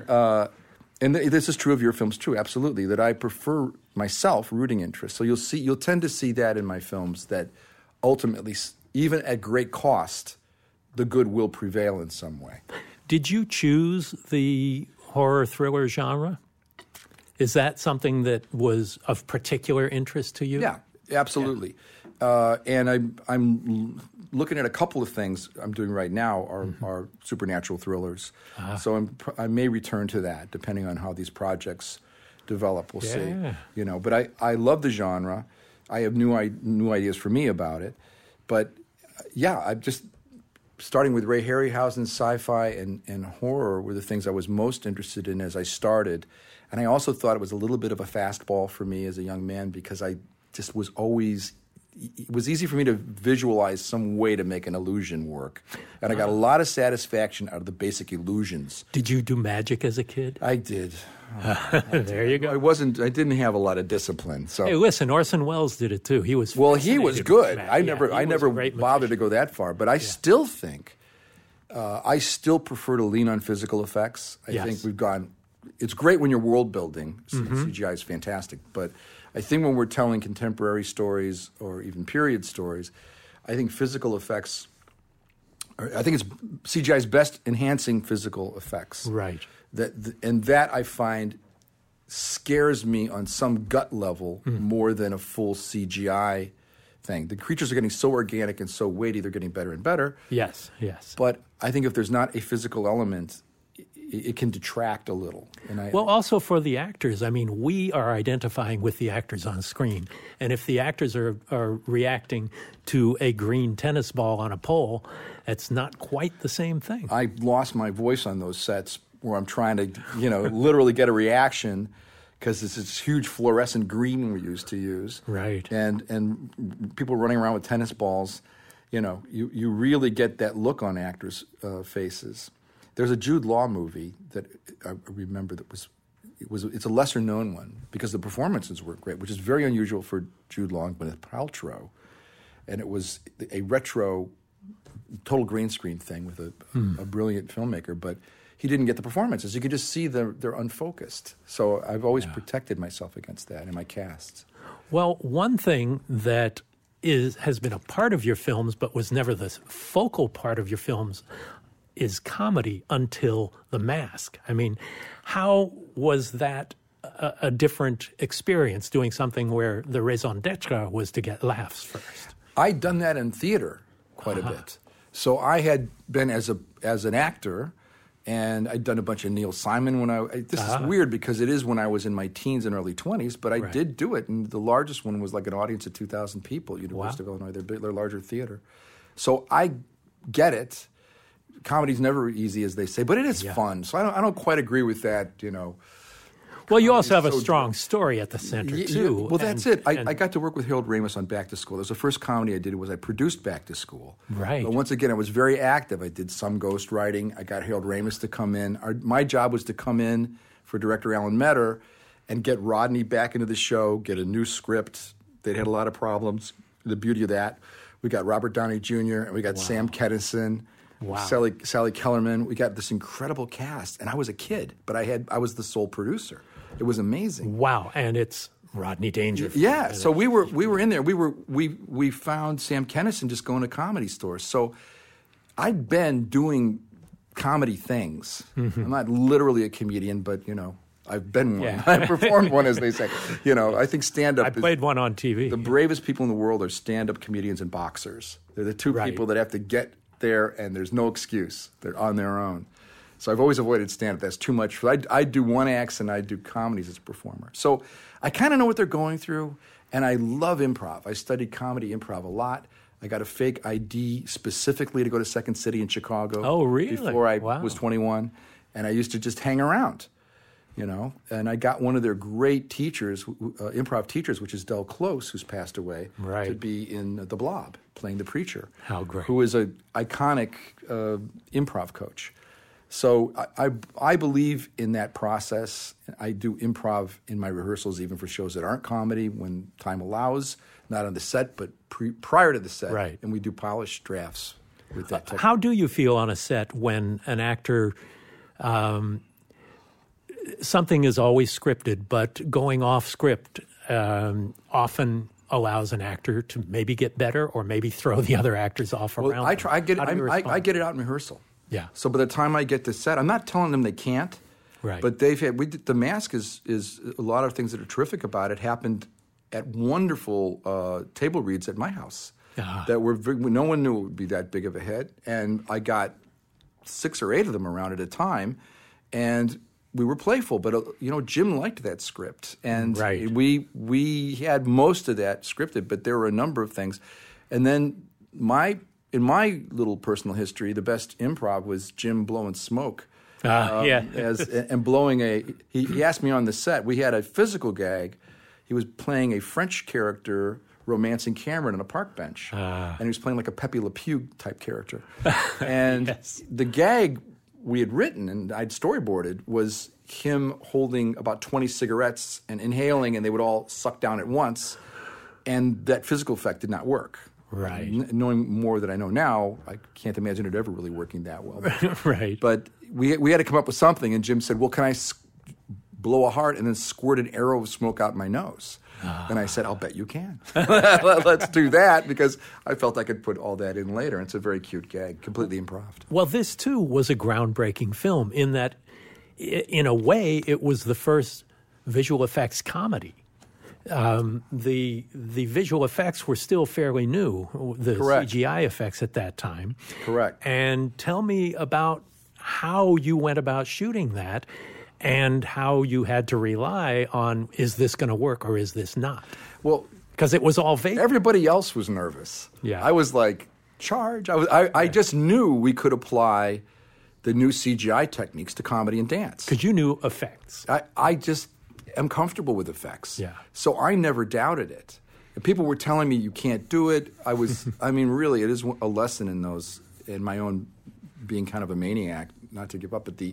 And this is true of your films, too, absolutely, that I prefer myself rooting interest. So you'll tend to see that in my films, that ultimately, even at great cost, the good will prevail in some way. Did you choose the horror thriller genre? Is that something that was of particular interest to you? Yeah, absolutely. Yeah. And I'm looking at a couple of things I'm doing right now are supernatural thrillers. So I may return to that depending on how these projects develop. We'll see. But I love the genre. I have new ideas for me about it. But I'm just starting with Ray Harryhausen's sci-fi and horror were the things I was most interested in as I started. And I also thought it was a little bit of a fastball for me as a young man because I just was always... It was easy for me to visualize some way to make an illusion work. And I got a lot of satisfaction out of the basic illusions. Did you do magic as a kid? I did. There you go. I didn't have a lot of discipline. So hey, listen, Orson Welles did it too. He was good. I never bothered to go that far, but I still think I still prefer to lean on physical effects. I think we've gone. It's great when you're world building. CGI is fantastic, but I think when we're telling contemporary stories or even period stories, I think physical effects I think it's CGI's best enhancing physical effects. Right. And that I find scares me on some gut level more than a full CGI thing. The creatures are getting so organic and so weighty, they're getting better and better. Yes. But I think if there's not a physical element, it can detract a little. Well, also for the actors. I mean, we are identifying with the actors on screen. And if the actors are reacting to a green tennis ball on a pole, it's not quite the same thing. I lost my voice on those sets where I'm trying to, literally get a reaction because it's this huge fluorescent green we used to use. Right. And people running around with tennis balls, you really get that look on actors' faces. There's a Jude Law movie that I remember it's a lesser known one because the performances were great, which is very unusual for Jude Law and Gwyneth Paltrow. And it was a retro, total green screen thing with a brilliant filmmaker, but he didn't get the performances. You could just see they're unfocused. So I've always protected myself against that in my casts. Well, one thing that has been a part of your films but was never the focal part of your films is comedy until The Mask. I mean, how was that a different experience, doing something where the raison d'etre was to get laughs first? I'd done that in theater quite a bit. So I had been as an actor, and I'd done a bunch of Neil Simon this is weird because it is when I was in my teens and early 20s, but I did do it, and the largest one was like an audience of 2,000 people at University of Illinois. They're larger theater. So I get it. Comedy's never easy, as they say, but it is fun. So I don't quite agree with that, Well, you also have a strong story at the center, too. Well, that's it. I got to work with Harold Ramis on Back to School. That was the first comedy I did. I produced Back to School. Right. But once again, I was very active. I did some ghostwriting. I got Harold Ramis to come in. My job was to come in for director Alan Metter and get Rodney back into the show, get a new script. They'd had a lot of problems. The beauty of that, we got Robert Downey Jr., and we got Sam Kinison. Wow. Sally Kellerman. We got this incredible cast, and I was a kid, but I was the sole producer. It was amazing. Wow, and it's Rodney Dangerfield. Yeah, so we were in there. We found Sam Kinison just going to comedy stores. So I'd been doing comedy things. I'm not literally a comedian, but I've been one. Yeah. I performed one, as they say. I think stand-up. I played one on TV. The bravest people in the world are stand-up comedians and boxers. They're the two people that have to get there, and there's no excuse. They're on their own. So I've always avoided stand-up. That's too much. I do one acts and I do comedies as a performer. So I kind of know what they're going through, and I love improv. I studied comedy improv a lot. I got a fake ID specifically to go to Second City in Chicago. Oh, really? Before I was 21, and I used to just hang around, And I got one of their great teachers, improv teachers, which is Del Close, who's passed away, to be in The Blob, playing the preacher. How great. Who is an iconic improv coach. So I believe in that process. I do improv in my rehearsals, even for shows that aren't comedy, when time allows, not on the set, but prior to the set. Right. And we do polished drafts with that technique. How do you feel on a set when an actor... something is always scripted, but going off script often allows an actor to maybe get better or maybe throw the other acters off around. I get it out in rehearsal. Yeah. So by the time I get to set, I'm not telling them they can't. Right. But The Mask is a lot of things that are terrific about it happened at wonderful table reads at my house that were no one knew it would be that big of a hit, and I got 6 or 8 of them around at a time, and we were playful, but Jim liked that script, and we had most of that scripted, but there were a number of things, and then in my little personal history, the best improv was Jim blowing smoke, and blowing he asked me on the set. We had a physical gag. He was playing a French character romancing Cameron on a park bench, and he was playing like a Pepe Le Pew type character, and the gag we had written and I'd storyboarded was him holding about 20 cigarettes and inhaling, and they would all suck down at once, and that physical effect did not work. Right. Knowing more than I know now, I can't imagine it ever really working that well. Right. But we had to come up with something, and Jim said, well, can I blow a heart and then squirt an arrow of smoke out my nose. And I said, I'll bet you can. Let's do that, because I felt I could put all that in later. And it's a very cute gag, completely improv. Well, this, too, was a groundbreaking film in that, in a way, it was the first visual effects comedy. The visual effects were still fairly new, the Correct. CGI effects at that time. Correct. And tell me about how you went about shooting that and how you had to rely on, is this going to work or is this not? Well, because it was all fake. everybody else was nervous. Yeah. I was like, charge. I just knew we could apply the new CGI techniques to comedy and dance. Because you knew effects. I just am comfortable with effects. Yeah. So I never doubted it. If people were telling me you can't do it, I mean, really, it is a lesson in my own being kind of a maniac, not to give up. But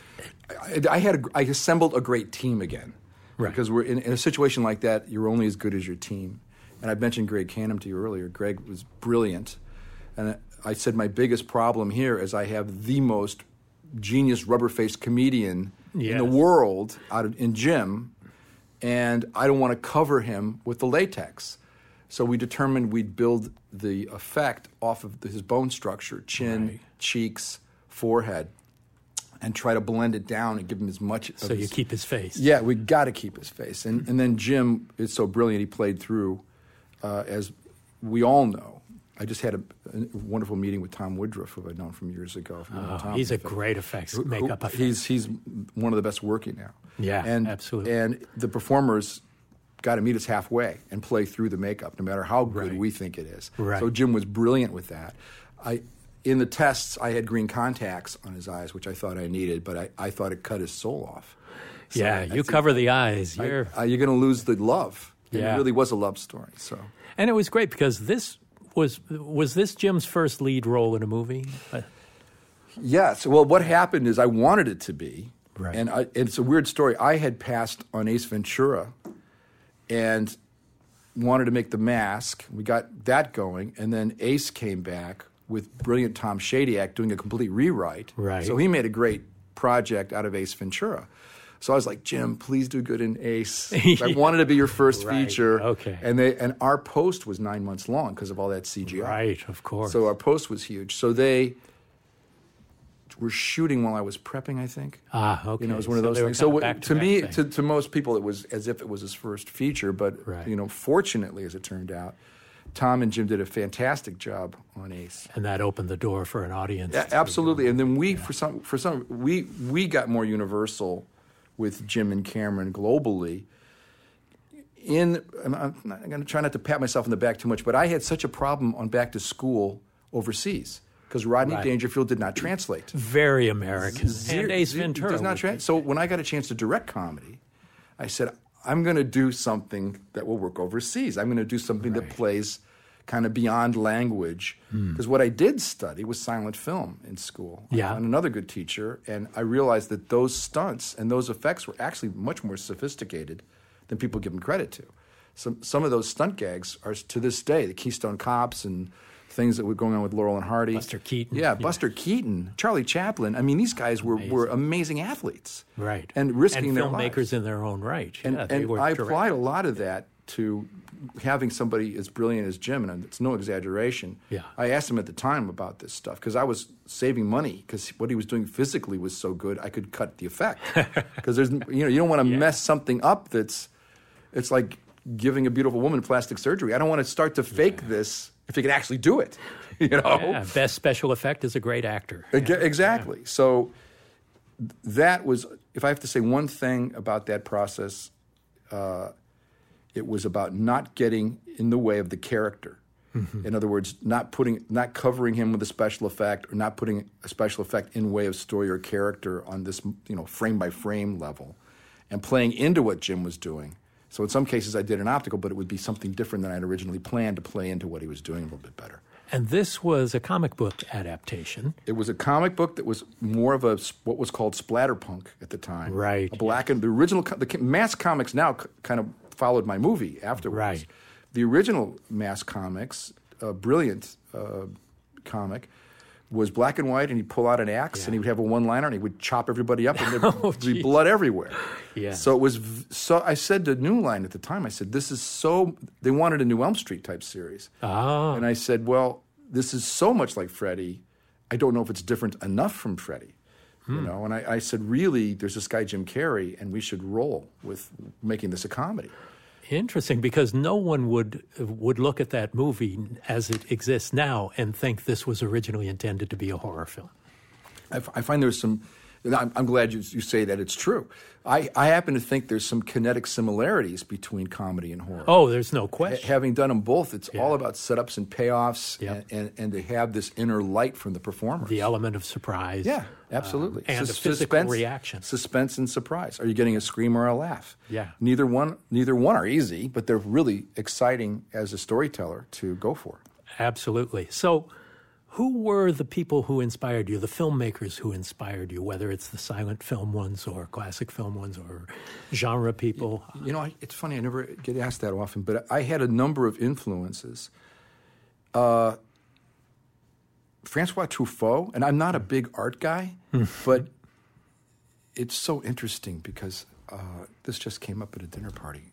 I assembled a great team again. Right. Because we're in a situation like that, you're only as good as your team. And I mentioned Greg Canham to you earlier. Greg was brilliant. And I said my biggest problem here is I have the most genius rubber-faced comedian in the world in Jim, and I don't want to cover him with the latex. So we determined we'd build the effect off of his bone structure, chin, cheeks, forehead, and try to blend it down and give him as much. So you keep his face. Yeah, we got to keep his face. And then Jim is so brilliant, he played through, as we all know. I just had a wonderful meeting with Tom Woodruff, who I'd known from years ago. He's a great makeup effect. He's one of the best working now. Yeah, absolutely. And the performers got to meet us halfway and play through the makeup, no matter how good we think it is. Right. So Jim was brilliant with that. In the tests, I had green contacts on his eyes, which I thought I needed, but I thought it cut his soul off. So you cover the eyes. You're going to lose the love. Yeah. It really was a love story. So, and it was great because this was this Jim's first lead role in a movie? Yes. Well, what happened is I wanted it to be, right. And it's a weird story. I had passed on Ace Ventura, and wanted to make The Mask. We got that going, and then Ace came back with brilliant Tom Shadyac doing a complete rewrite. Right. So he made a great project out of Ace Ventura. So I was like, Jim, please do good in Ace. I wanted to be your first feature. Okay. And our post was 9 months long because of all that CGI. Right, of course. So our post was huge. So they were shooting while I was prepping, I think. Okay. It was one of those things. So to me, to most people, it was as if it was his first feature. But fortunately, as it turned out, Tom and Jim did a fantastic job on Ace, and that opened the door for an audience. Yeah, absolutely. And then we got more universal with Jim and Cameron globally. I'm going to try not to pat myself in the back too much, but I had such a problem on Back to School overseas because Rodney Dangerfield did not translate. Very American. And Ace Ventura. Does not translate. So when I got a chance to direct comedy, I said, I'm going to do something that will work overseas. I'm going to do something that plays kind of beyond language. Because what I did study was silent film in school. Yeah. And another good teacher. And I realized that those stunts and those effects were actually much more sophisticated than people give them credit to. Some of those stunt gags are, to this day, the Keystone Cops and things that were going on with Laurel and Hardy. Buster Keaton. Yeah, Buster Keaton, Charlie Chaplin. I mean, these guys were amazing athletes. Right. And risking their lives. And filmmakers in their own right. And I applied a lot of that to having somebody as brilliant as Jim, and it's no exaggeration. Yeah. I asked him at the time about this stuff because I was saving money because what he was doing physically was so good I could cut the effect. Because there's you don't want to mess something up it's like giving a beautiful woman plastic surgery. I don't want to start to fake this if you can actually do it. Yeah, best special effect is a great actor. Exactly. Yeah. So that was, if I have to say one thing about that process, it was about not getting in the way of the character. Mm-hmm. In other words, not covering him with a special effect or not putting a special effect in way of story or character on this, frame by frame level, and playing into what Jim was doing. So in some cases I did an optical, but it would be something different than I'd originally planned to play into what he was doing a little bit better. And this was a comic book adaptation. It was a comic book that was more of what was called splatterpunk at the time. Right. The original, the Mass Comics now kind of followed my movie afterwards. Right. The original Mass Comics, a brilliant comic, was black and white, and he'd pull out an axe, and he would have a one-liner, and he would chop everybody up, and there'd be blood everywhere. Yeah. So it was. So I said to New Line at the time, I said, "This is so." They wanted a New Elm Street type series, and I said, "Well, this is so much like Freddy. I don't know if it's different enough from Freddy." You know, and I said, "Really, there's this guy Jim Carrey, and we should roll with making this a comedy." Interesting, because no one would look at that movie as it exists now and think this was originally intended to be a horror film. I find there's some. I'm glad you say that it's true. I happen to think there's some kinetic similarities between comedy and horror. Oh, there's no question. Having done them both, it's all about setups and payoffs, and to have this inner light from the performers. The element of surprise. Yeah, absolutely. And a physical reaction. Suspense and surprise. Are you getting a scream or a laugh? Yeah. Neither one are easy, but they're really exciting as a storyteller to go for. Absolutely. So who were the people who inspired you, the filmmakers who inspired you, whether it's the silent film ones or classic film ones or genre people? You know, it's funny, I never get asked that often, but I had a number of influences. Francois Truffaut, and I'm not a big art guy, but it's so interesting because this just came up at a dinner party.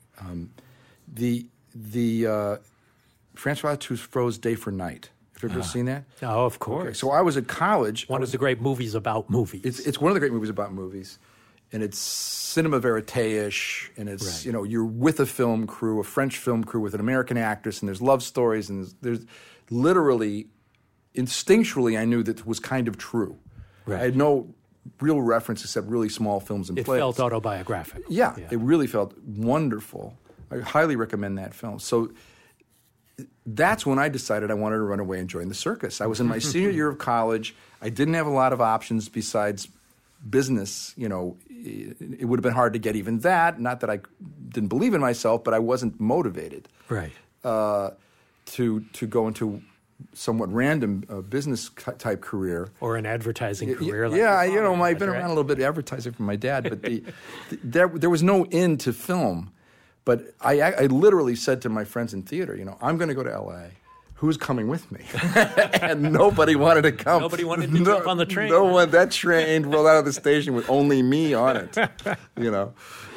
Francois Truffaut's Day for Night. Have you ever seen that? Oh, of course. Okay, so I was at college. One of the great movies about movies. It's one of the great movies about movies, and it's cinema verite-ish, and it's, you know, you're with a film crew, a French film crew with an American actress, and there's love stories, and there's literally, instinctually, I knew that it was kind of true. Right. I had no real reference except really small films and plays. It felt autobiographic. Yeah, it really felt wonderful. I highly recommend that film. So that's when I decided I wanted to run away and join the circus. I was in my senior year of college. I didn't have a lot of options besides business. You know, it would have been hard to get even that. Not that I didn't believe in myself, but I wasn't motivated. Right. To go into somewhat random business type career or an advertising career. I've been around a little bit of advertising from my dad, but there was no end to film. But I literally said to my friends in theater, you know, I'm going to go to L.A. Who's coming with me? And nobody wanted to come. Nobody wanted to jump on the train. No one. That train rolled out of the station with only me on it. You know,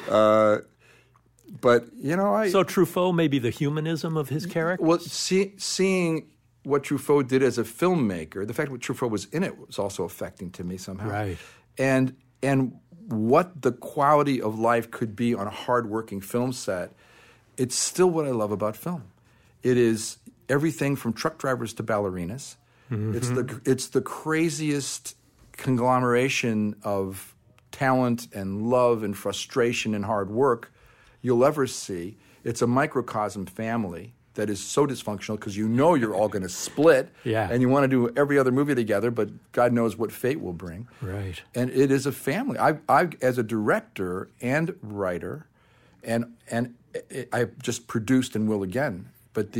but you know, so Truffaut, maybe the humanism of his character. Well, seeing what Truffaut did as a filmmaker, the fact that Truffaut was in it was also affecting to me somehow. Right. And what the quality of life could be on a hard-working film set, it's still what I love about film. It is everything from truck drivers to ballerinas. It's the craziest conglomeration of talent and love and frustration and hard work you'll ever see. It's a microcosm family that is so dysfunctional because you know you're all going to split, and you want to do every other movie together, but God knows what fate will bring. Right. And it is a family. I as a director and writer, and I've just produced and will again, but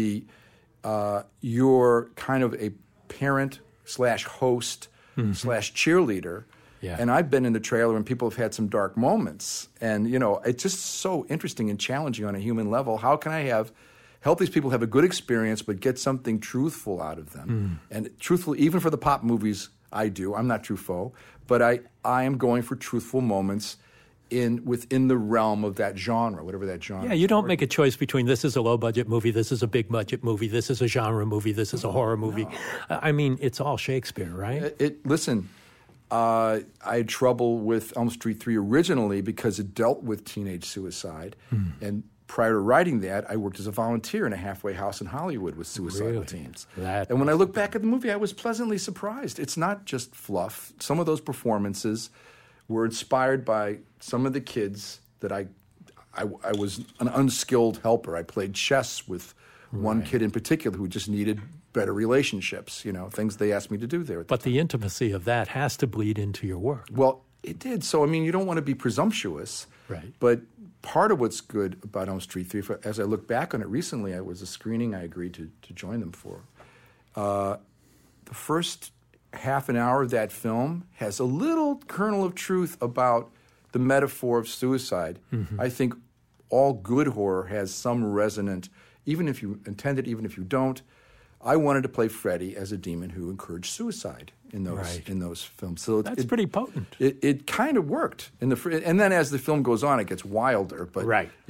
you're kind of a parent / host / cheerleader. Yeah. And I've been in the trailer and people have had some dark moments. And, you know, it's just so interesting and challenging on a human level. How can I help these people have a good experience but get something truthful out of them? And truthful, even for the pop movies I do, I'm not Truffaut, but I am going for truthful moments within the realm of that genre, whatever that genre is. Yeah, you don't make a choice between this is a low-budget movie, this is a big-budget movie, this is a genre movie, this is a horror movie. No. I mean, it's all Shakespeare, right? Listen, I had trouble with Elm Street 3 originally because it dealt with teenage suicide. And prior to writing that, I worked as a volunteer in a halfway house in Hollywood with suicidal teens. And when I look back at the movie, I was pleasantly surprised. It's not just fluff. Some of those performances were inspired by some of the kids that I was an unskilled helper. I played chess with one kid in particular who just needed better relationships, you know, things they asked me to do there. But the intimacy of that has to bleed into your work. Well, it did. So, I mean, you don't want to be presumptuous. Right. But part of what's good about Elm Street 3, as I look back on it recently, it was a screening I agreed to join them for. The first half an hour of that film has a little kernel of truth about the metaphor of suicide. I think all good horror has some resonant, even if you intend it, even if you don't. I wanted to play Freddy as a demon who encouraged suicide. in those films. So that's pretty potent. It kind of worked and then as the film goes on, it gets wilder. But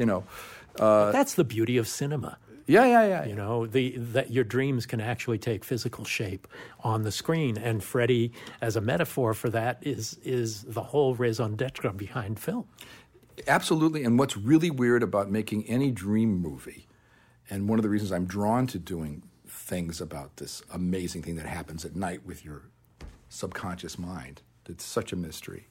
but that's the beauty of cinema. Yeah. You know, that your dreams can actually take physical shape on the screen, and Freddie, as a metaphor for that, is the whole raison d'être behind film. Absolutely, and what's really weird about making any dream movie, and one of the reasons I'm drawn to doing things about this amazing thing that happens at night with your subconscious mind, it's such a mystery.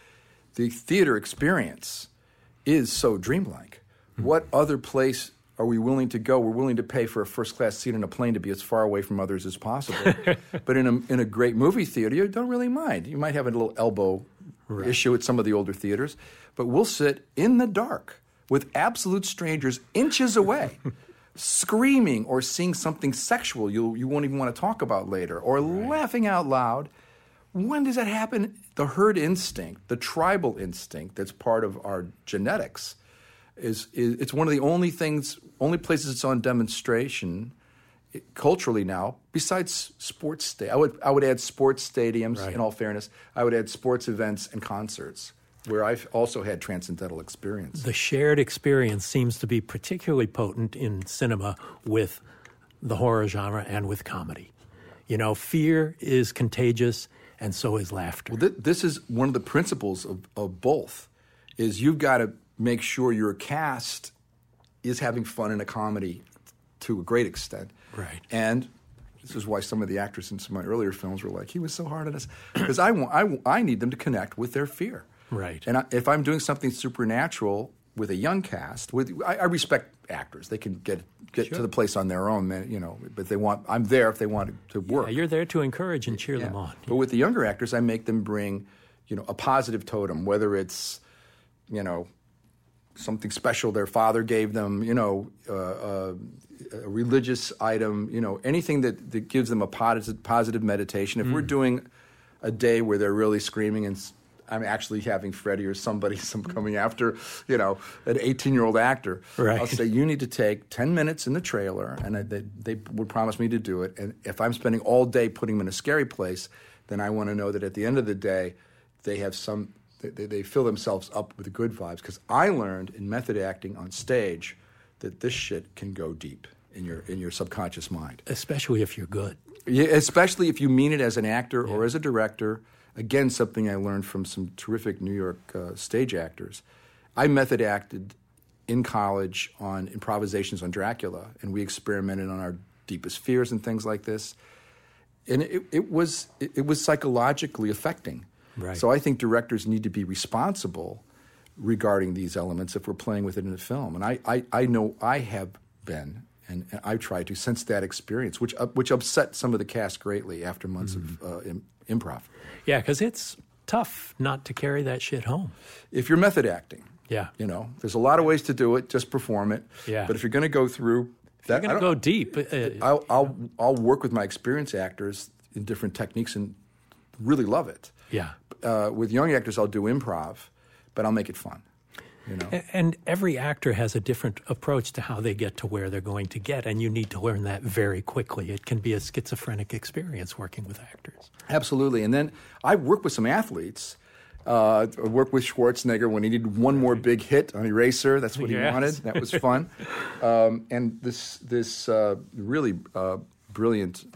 The theater experience is so dreamlike. What other place are we willing to go? We're willing to pay for a first-class seat in a plane to be as far away from others as possible. But in a great movie theater, you don't really mind. You might have a little elbow issue at some of the older theaters, but we'll sit in the dark with absolute strangers inches away, screaming or seeing something sexual you won't even want to talk about later, or laughing out loud. When does that happen? The herd instinct, the tribal instinct that's part of our genetics, is it's one of the only places it's on demonstration culturally now, besides sports I would add sports stadiums, in all fairness. I would add sports events and concerts, where I've also had transcendental experience. The shared experience seems to be particularly potent in cinema with the horror genre and with comedy. You know, fear is contagious, and so is laughter. Well, this is one of the principles of both, is you've got to make sure your cast is having fun in a comedy to a great extent. Right. And this is why some of the actors in some of my earlier films were like, he was so hard on us. Because I need them to connect with their fear. Right. And if I'm doing something supernatural with a young cast, I respect actors. They can get to the place on their own, you know. But I'm there if they want it to work. Yeah, you're there to encourage and cheer them on. But with the younger actors, I make them bring, you know, a positive totem, whether it's, you know, something special their father gave them, you know, a religious item, you know, anything that gives them a positive meditation. If we're doing a day where they're really screaming and I'm actually having Freddie or somebody coming after, you know, an 18-year-old actor, I'll say, you need to take 10 minutes in the trailer, and they would promise me to do it. And if I'm spending all day putting them in a scary place, then I want to know that at the end of the day, they have they fill themselves up with good vibes. Because I learned in method acting on stage that this shit can go deep in your subconscious mind. Especially if you're good. Yeah, especially if you mean it as an actor or as a director. Again, something I learned from some terrific New York stage actors. I method acted in college on improvisations on Dracula, and we experimented on our deepest fears and things like this. And it was psychologically affecting. Right. So I think directors need to be responsible regarding these elements if we're playing with it in a film. And I know I have been, and I've tried to since that experience, which upset some of the cast greatly after months of improv. Yeah, because it's tough not to carry that shit home. If you're method acting, you know, there's a lot of ways to do it. Just perform it. Yeah. But if you're going to go through that, you're going to go deep. I'll work with my experienced actors in different techniques and really love it. Yeah. With young actors, I'll do improv, but I'll make it fun. You know? And every actor has a different approach to how they get to where they're going to get, and you need to learn that very quickly. It can be a schizophrenic experience working with actors. Absolutely. And then I work with some athletes. I worked with Schwarzenegger when he needed one more big hit on Eraser. That's what he wanted. That was fun. And this really brilliant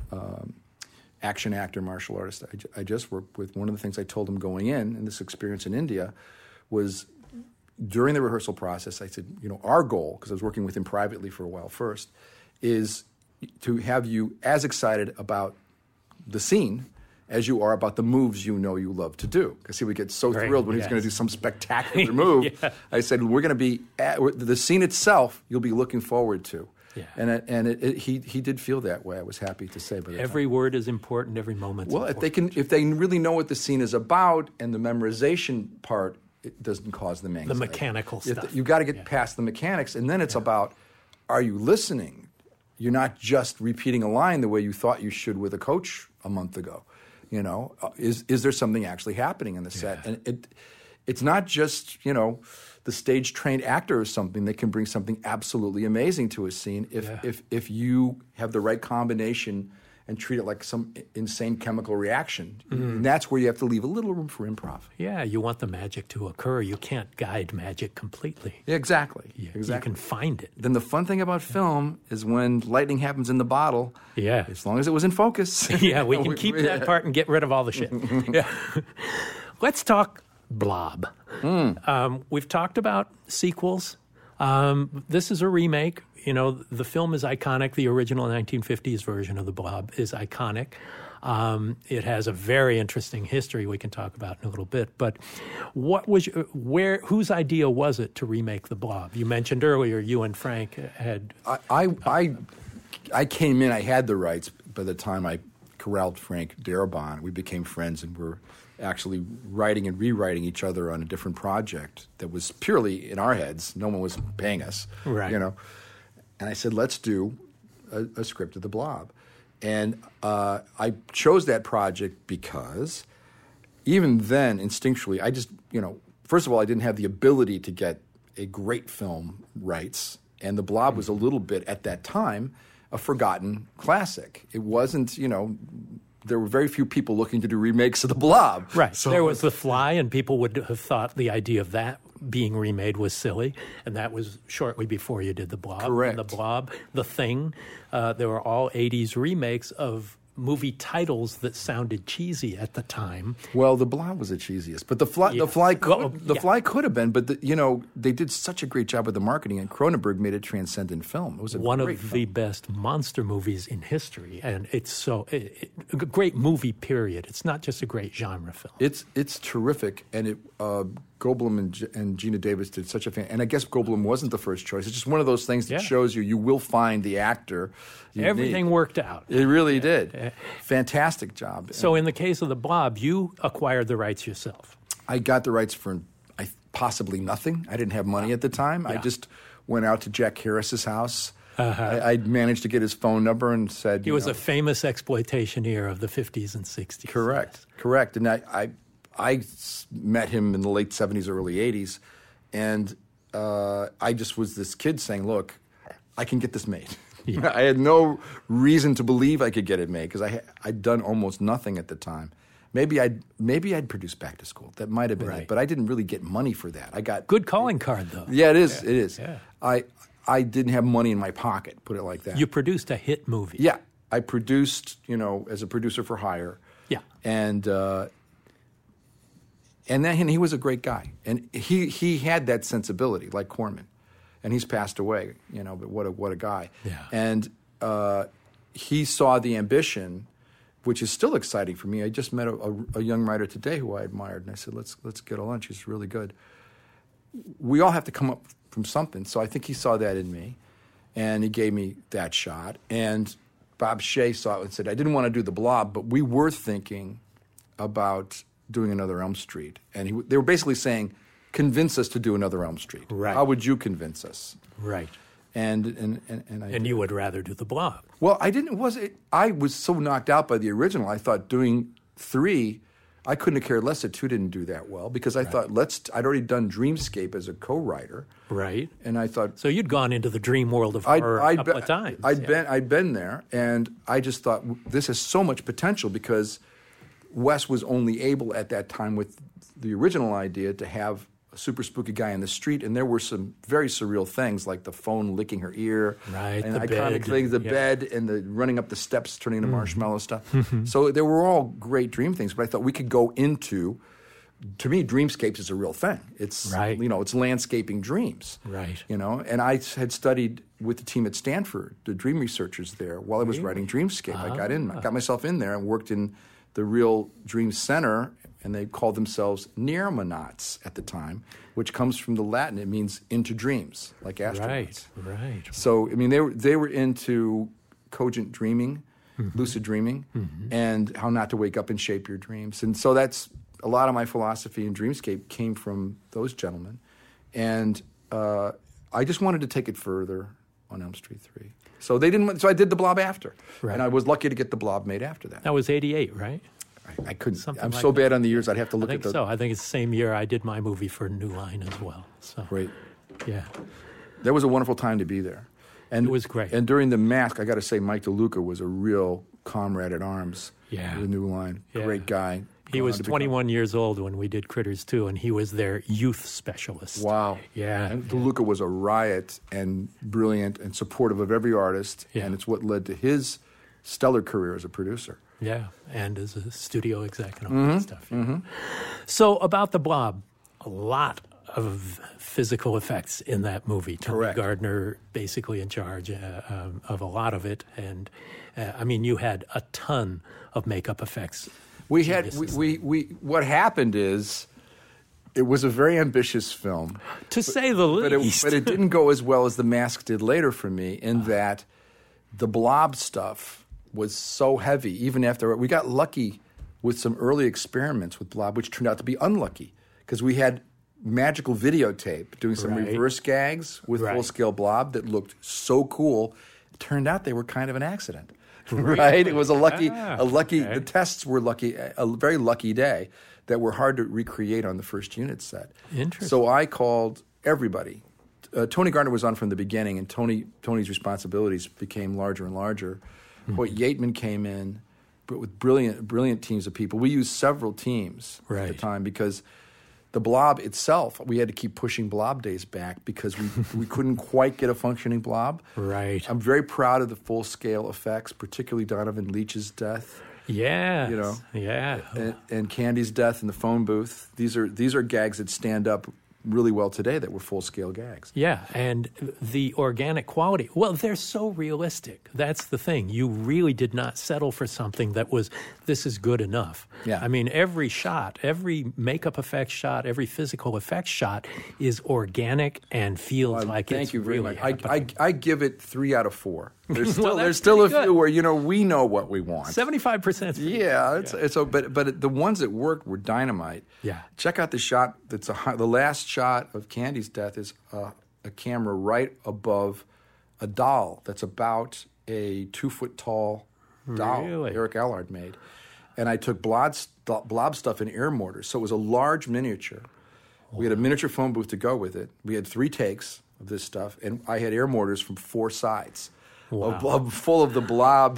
action actor, martial artist I just worked with, one of the things I told him going in this experience in India, was during the rehearsal process, I said, you know, our goal, because I was working with him privately for a while first, is to have you as excited about the scene as you are about the moves you know you love to do. Because he would get so thrilled when he's going to do some spectacular move. I said, we're going to be the scene itself you'll be looking forward to. Yeah. And he did feel that way. I was happy to say. But every word is important. Every moment's important. If they really know what the scene is about, and the memorization part, it doesn't cause them anxiety. The mechanical stuff. You've got to get past the mechanics, and then it's about, are you listening? You're not just repeating a line the way you thought you should with a coach a month ago. You know, is there something actually happening in the set? And it's not just, you know, the stage-trained actor or something that can bring something absolutely amazing to a scene if you have the right combination and treat it like some insane chemical reaction. And that's where you have to leave a little room for improv. Yeah, you want the magic to occur. You can't guide magic completely. Yeah, exactly. You Exactly. can find it. Then the fun thing about film is when lightning happens in the bottle, Yeah. as long as it was in focus. Yeah, we can keep that part and get rid of all the shit. Yeah. Let's talk Blob. We've talked about sequels. This is a remake. You know, the film is iconic. The original 1950s version of the Blob is iconic. It has a very interesting history we can talk about in a little bit. But whose idea was it to remake the Blob? You mentioned earlier you and Frank had. I came in. I had the rights by the time I corralled Frank Darabont. We became friends and were actually writing and rewriting each other on a different project that was purely in our heads. No one was paying us, Right. you know. And I said, let's do a script of the Blob. And I chose that project because even then, instinctually, I just, first of all, I didn't have the ability to get a great film rights. And the Blob was a little bit, at that time, a forgotten classic. It wasn't, there were very few people looking to do remakes of the Blob. Right. So there was The Fly, and people would have thought the idea of that being remade was silly, and that was shortly before you did The Blob. Correct. And The Blob, The Thing, they were all 80s remakes of movie titles that sounded cheesy at the time. Well, the Blob was the cheesiest, but the Fly could have been. But they did such a great job with the marketing, and Cronenberg made a transcendent film. It was one of the best monster movies in history, and it's a great movie. Period. It's not just a great genre film. It's terrific, and Goldblum and Gina Davis did such a fan. And I guess Goldblum wasn't the first choice. It's just one of those things that shows you will find the actor. Everything worked out. It really did. Fantastic job. So in the case of the Blob, you acquired the rights yourself. I got the rights for possibly nothing. I didn't have money at the time. I just went out to Jack Harris's house. I managed to get his phone number and said... He was a famous exploitationeer of the 50s and 60s. Correct. And I met him in the late 70s, early 80s, and I just was this kid saying, look, I can get this made. Yeah. I had no reason to believe I could get it made because I'd done almost nothing at the time. Maybe I'd produce Back to School. That might have been it, but I didn't really get money for that. I got good calling card though. Yeah, it is. It is. Yeah. I didn't have money in my pocket. Put it like that. You produced a hit movie. Yeah, I produced as a producer for hire. Yeah, and then he was a great guy, and he had that sensibility like Corman. And he's passed away, but what a guy. Yeah. And he saw the ambition, which is still exciting for me. I just met a young writer today who I admired, and I said, let's get a lunch. He's really good. We all have to come up from something. So I think he saw that in me, and he gave me that shot. And Bob Shea saw it and said, I didn't want to do the Blob, but we were thinking about doing another Elm Street. And they were basically saying, convince us to do another Elm Street. Right. How would you convince us? Right. And you would rather do the Blob. Well, I didn't. I was so knocked out by the original. I thought doing 3, I couldn't have cared less that 2 didn't do that well because I thought I'd already done Dreamscape as a co-writer. Right. And I thought so you'd gone into the dream world of horror a couple of times. I'd been there, and I just thought this has so much potential because Wes was only able at that time with the original idea to have a super spooky guy in the street, and there were some very surreal things like the phone licking her ear, right? And the iconic bed. things, the bed and the running up the steps, turning into marshmallow stuff. So there were all great dream things, but I thought we could go into. To me, dreamscapes is a real thing. It's it's landscaping dreams, right? And I had studied with the team at Stanford, the dream researchers there, while I was writing Dreamscape. I got myself in there and worked in the real Dream Center. And they called themselves Nearmonauts at the time, which comes from the Latin. It means into dreams, like astronauts. Right. So, I mean, they were into cogent dreaming, lucid dreaming, and how not to wake up and shape your dreams. And so that's a lot of my philosophy in Dreamscape came from those gentlemen. And I just wanted to take it further on Elm Street 3. So they didn't. So I did the Blob after, and I was lucky to get the Blob made after that. That was 88, right? I couldn't. Something I'm like so that. bad on the years. I'd have to look I at think so. I think it's the same year I did my movie for New Line as well. So Great. Yeah. That was a wonderful time to be there. And it was great. And during The Mask, I got to say, Mike DeLuca was a real comrade at arms. Yeah. The New Line. Yeah. Great guy. He was 21 years old when we did Critters 2, and he was their youth specialist. Wow. Yeah. And DeLuca was a riot and brilliant and supportive of every artist, and it's what led to his stellar career as a producer. Yeah, and as a studio exec and all that stuff. Yeah. So about The Blob, a lot of physical effects in that movie. Tony Correct. Gardner basically in charge of a lot of it, and I mean, you had a ton of makeup effects. We had we what happened is it was a very ambitious film, to say the least. but it didn't go as well as The Mask did later for me. In that, the Blob stuff was so heavy. Even after we got lucky with some early experiments with Blob, which turned out to be unlucky because we had magical videotape doing some reverse gags with full-scale Blob that looked so cool. It turned out they were kind of an accident. Right? It was a lucky. Okay. The tests were lucky, a very lucky day that were hard to recreate on the first unit set. Interesting. So I called everybody. Tony Gardner was on from the beginning, and Tony's responsibilities became larger and larger. Hoyt Yateman came in, but with brilliant teams of people. We used several teams at the time because the Blob itself, we had to keep pushing Blob days back because we couldn't quite get a functioning Blob. Right. I'm very proud of the full-scale effects, particularly Donovan Leitch's death. Yeah. You know. Yeah. And Candy's death in the phone booth. These are gags that stand up really well today that were full-scale gags. Yeah, and the organic quality, well, they're so realistic. That's the thing. You really did not settle for something that was, this is good enough. Yeah. I mean, every shot, every makeup effects shot, every physical effects shot is organic and feels like Thank it's you very really much. happening. I give it 3 out of 4. There's still Well, there's that's still a pretty few good. where we know what we want. 75%. Yeah, but the ones that worked were dynamite. Yeah. Check out the shot. The last shot of Candy's death is a camera right above a doll that's about a 2-foot tall doll Really? Eric Allard made, and I took blob stuff in air mortars, so it was a large miniature. We had a miniature phone booth to go with it. We had 3 takes of this stuff, and I had air mortars from 4 sides. Full of the blob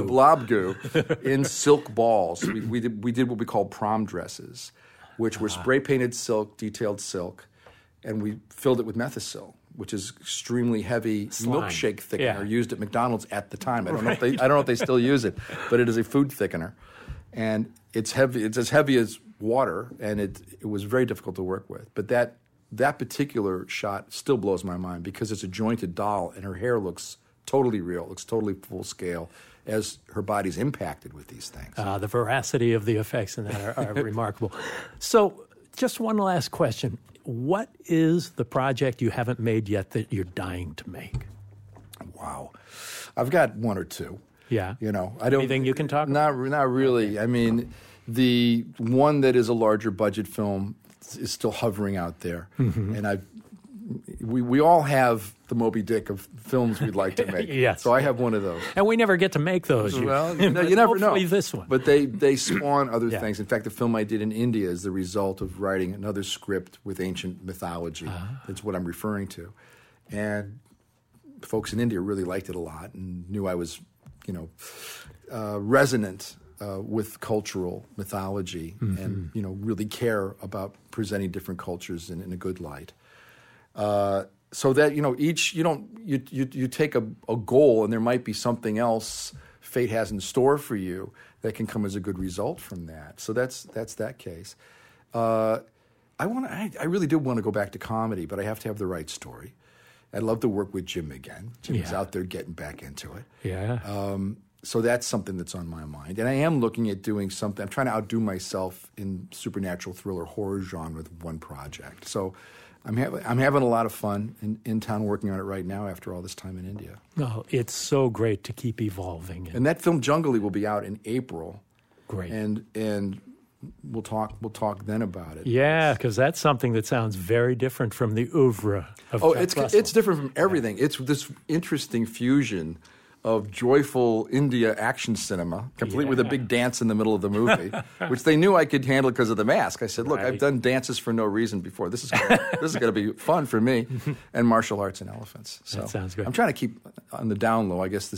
goo in silk balls. We did what we called prom dresses, which were spray painted silk, detailed silk, and we filled it with Methicil, which is extremely heavy milkshake thickener used at McDonald's at the time. I don't know if they still use it, but it is a food thickener, and it's heavy. It's as heavy as water, and it was very difficult to work with. But that particular shot still blows my mind because it's a jointed doll, and her hair looks totally real, looks totally full scale as her body's impacted with these things. The veracity of the effects in that are remarkable. So just one last question. What is the project you haven't made yet that you're dying to make? Wow. I've got 1 or 2. Yeah. I don't. Anything you can talk about? Not really. Okay. I mean, the one that is a larger budget film is still hovering out there. Mm-hmm. And we all have the Moby Dick of films we'd like to make. Yes. So I have one of those. And we never get to make those. Well, you never know. Hopefully this one. But they spawn other things. In fact, the film I did in India is the result of writing another script with ancient mythology. That's what I'm referring to. And folks in India really liked it a lot and knew I was, resonant with cultural mythology and, really care about presenting different cultures in a good light. So that you take a goal and there might be something else fate has in store for you that can come as a good result from that. So that's that case. I really do want to go back to comedy, but I have to have the right story. I'd love to work with Jim again. Jim's out there getting back into it. Yeah. So that's something that's on my mind. And I am looking at doing something. I'm trying to outdo myself in supernatural thriller horror genre with one project. So I'm having a lot of fun in town working on it right now after all this time in India. Oh, it's so great to keep evolving. And that film Jungly will be out in April. Great. And we'll talk then about it. Yeah, because that's something that sounds very different from the oeuvre of Jack Russell. It's different from everything. It's this interesting fusion of joyful India action cinema, complete with a big dance in the middle of the movie, which they knew I could handle because of The Mask. I said, look, I've done dances for no reason before. This is going to be fun for me, and martial arts and elephants. So that sounds good. I'm trying to keep on the down low. I guess this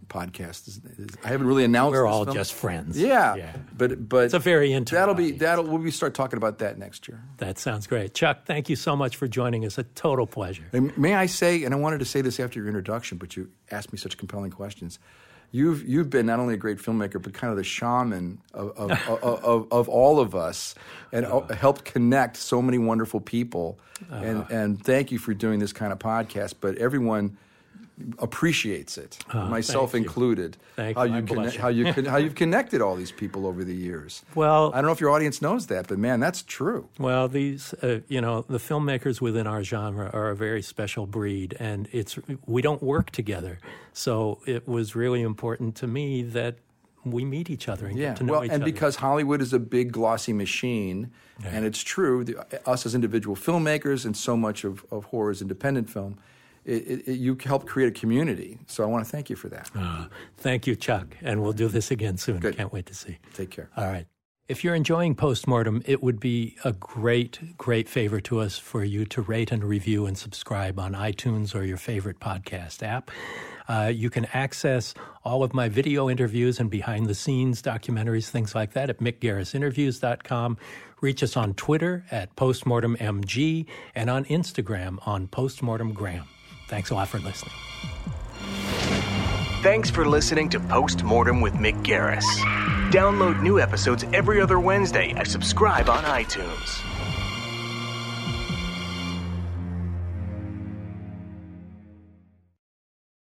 podcast. I haven't really announced. We're this all film. just friends. Yeah. But it's a very intimate audience. We'll start talking about that next year. That sounds great. Chuck, thank you so much for joining us. A total pleasure. And may I say, and I wanted to say this after your introduction, but you asked me such compelling questions. You've been not only a great filmmaker, but kind of the shaman of all of us, and helped connect so many wonderful people. And thank you for doing this kind of podcast. But everyone appreciates it, myself included. Thank how you. you've connected all these people over the years. Well, I don't know if your audience knows that, but man, that's true. Well, these the filmmakers within our genre are a very special breed, and we don't work together, so it was really important to me that we meet each other and get to know each other. And because Hollywood is a big glossy machine, and it's true, us as individual filmmakers and so much of horror is independent film. You helped create a community, so I want to thank you for that. Thank you, Chuck, and we'll do this again soon. Good. Can't wait to see. Take care. All right. If you're enjoying Postmortem, it would be a great, great favor to us for you to rate and review and subscribe on iTunes or your favorite podcast app. You can access all of my video interviews and behind-the-scenes documentaries, things like that, at mickgarrisinterviews.com. Reach us on Twitter at PostmortemMG and on Instagram on PostmortemGram. Thanks a lot for listening. Thanks for listening to Postmortem with Mick Garris. Download new episodes every other Wednesday and subscribe on iTunes.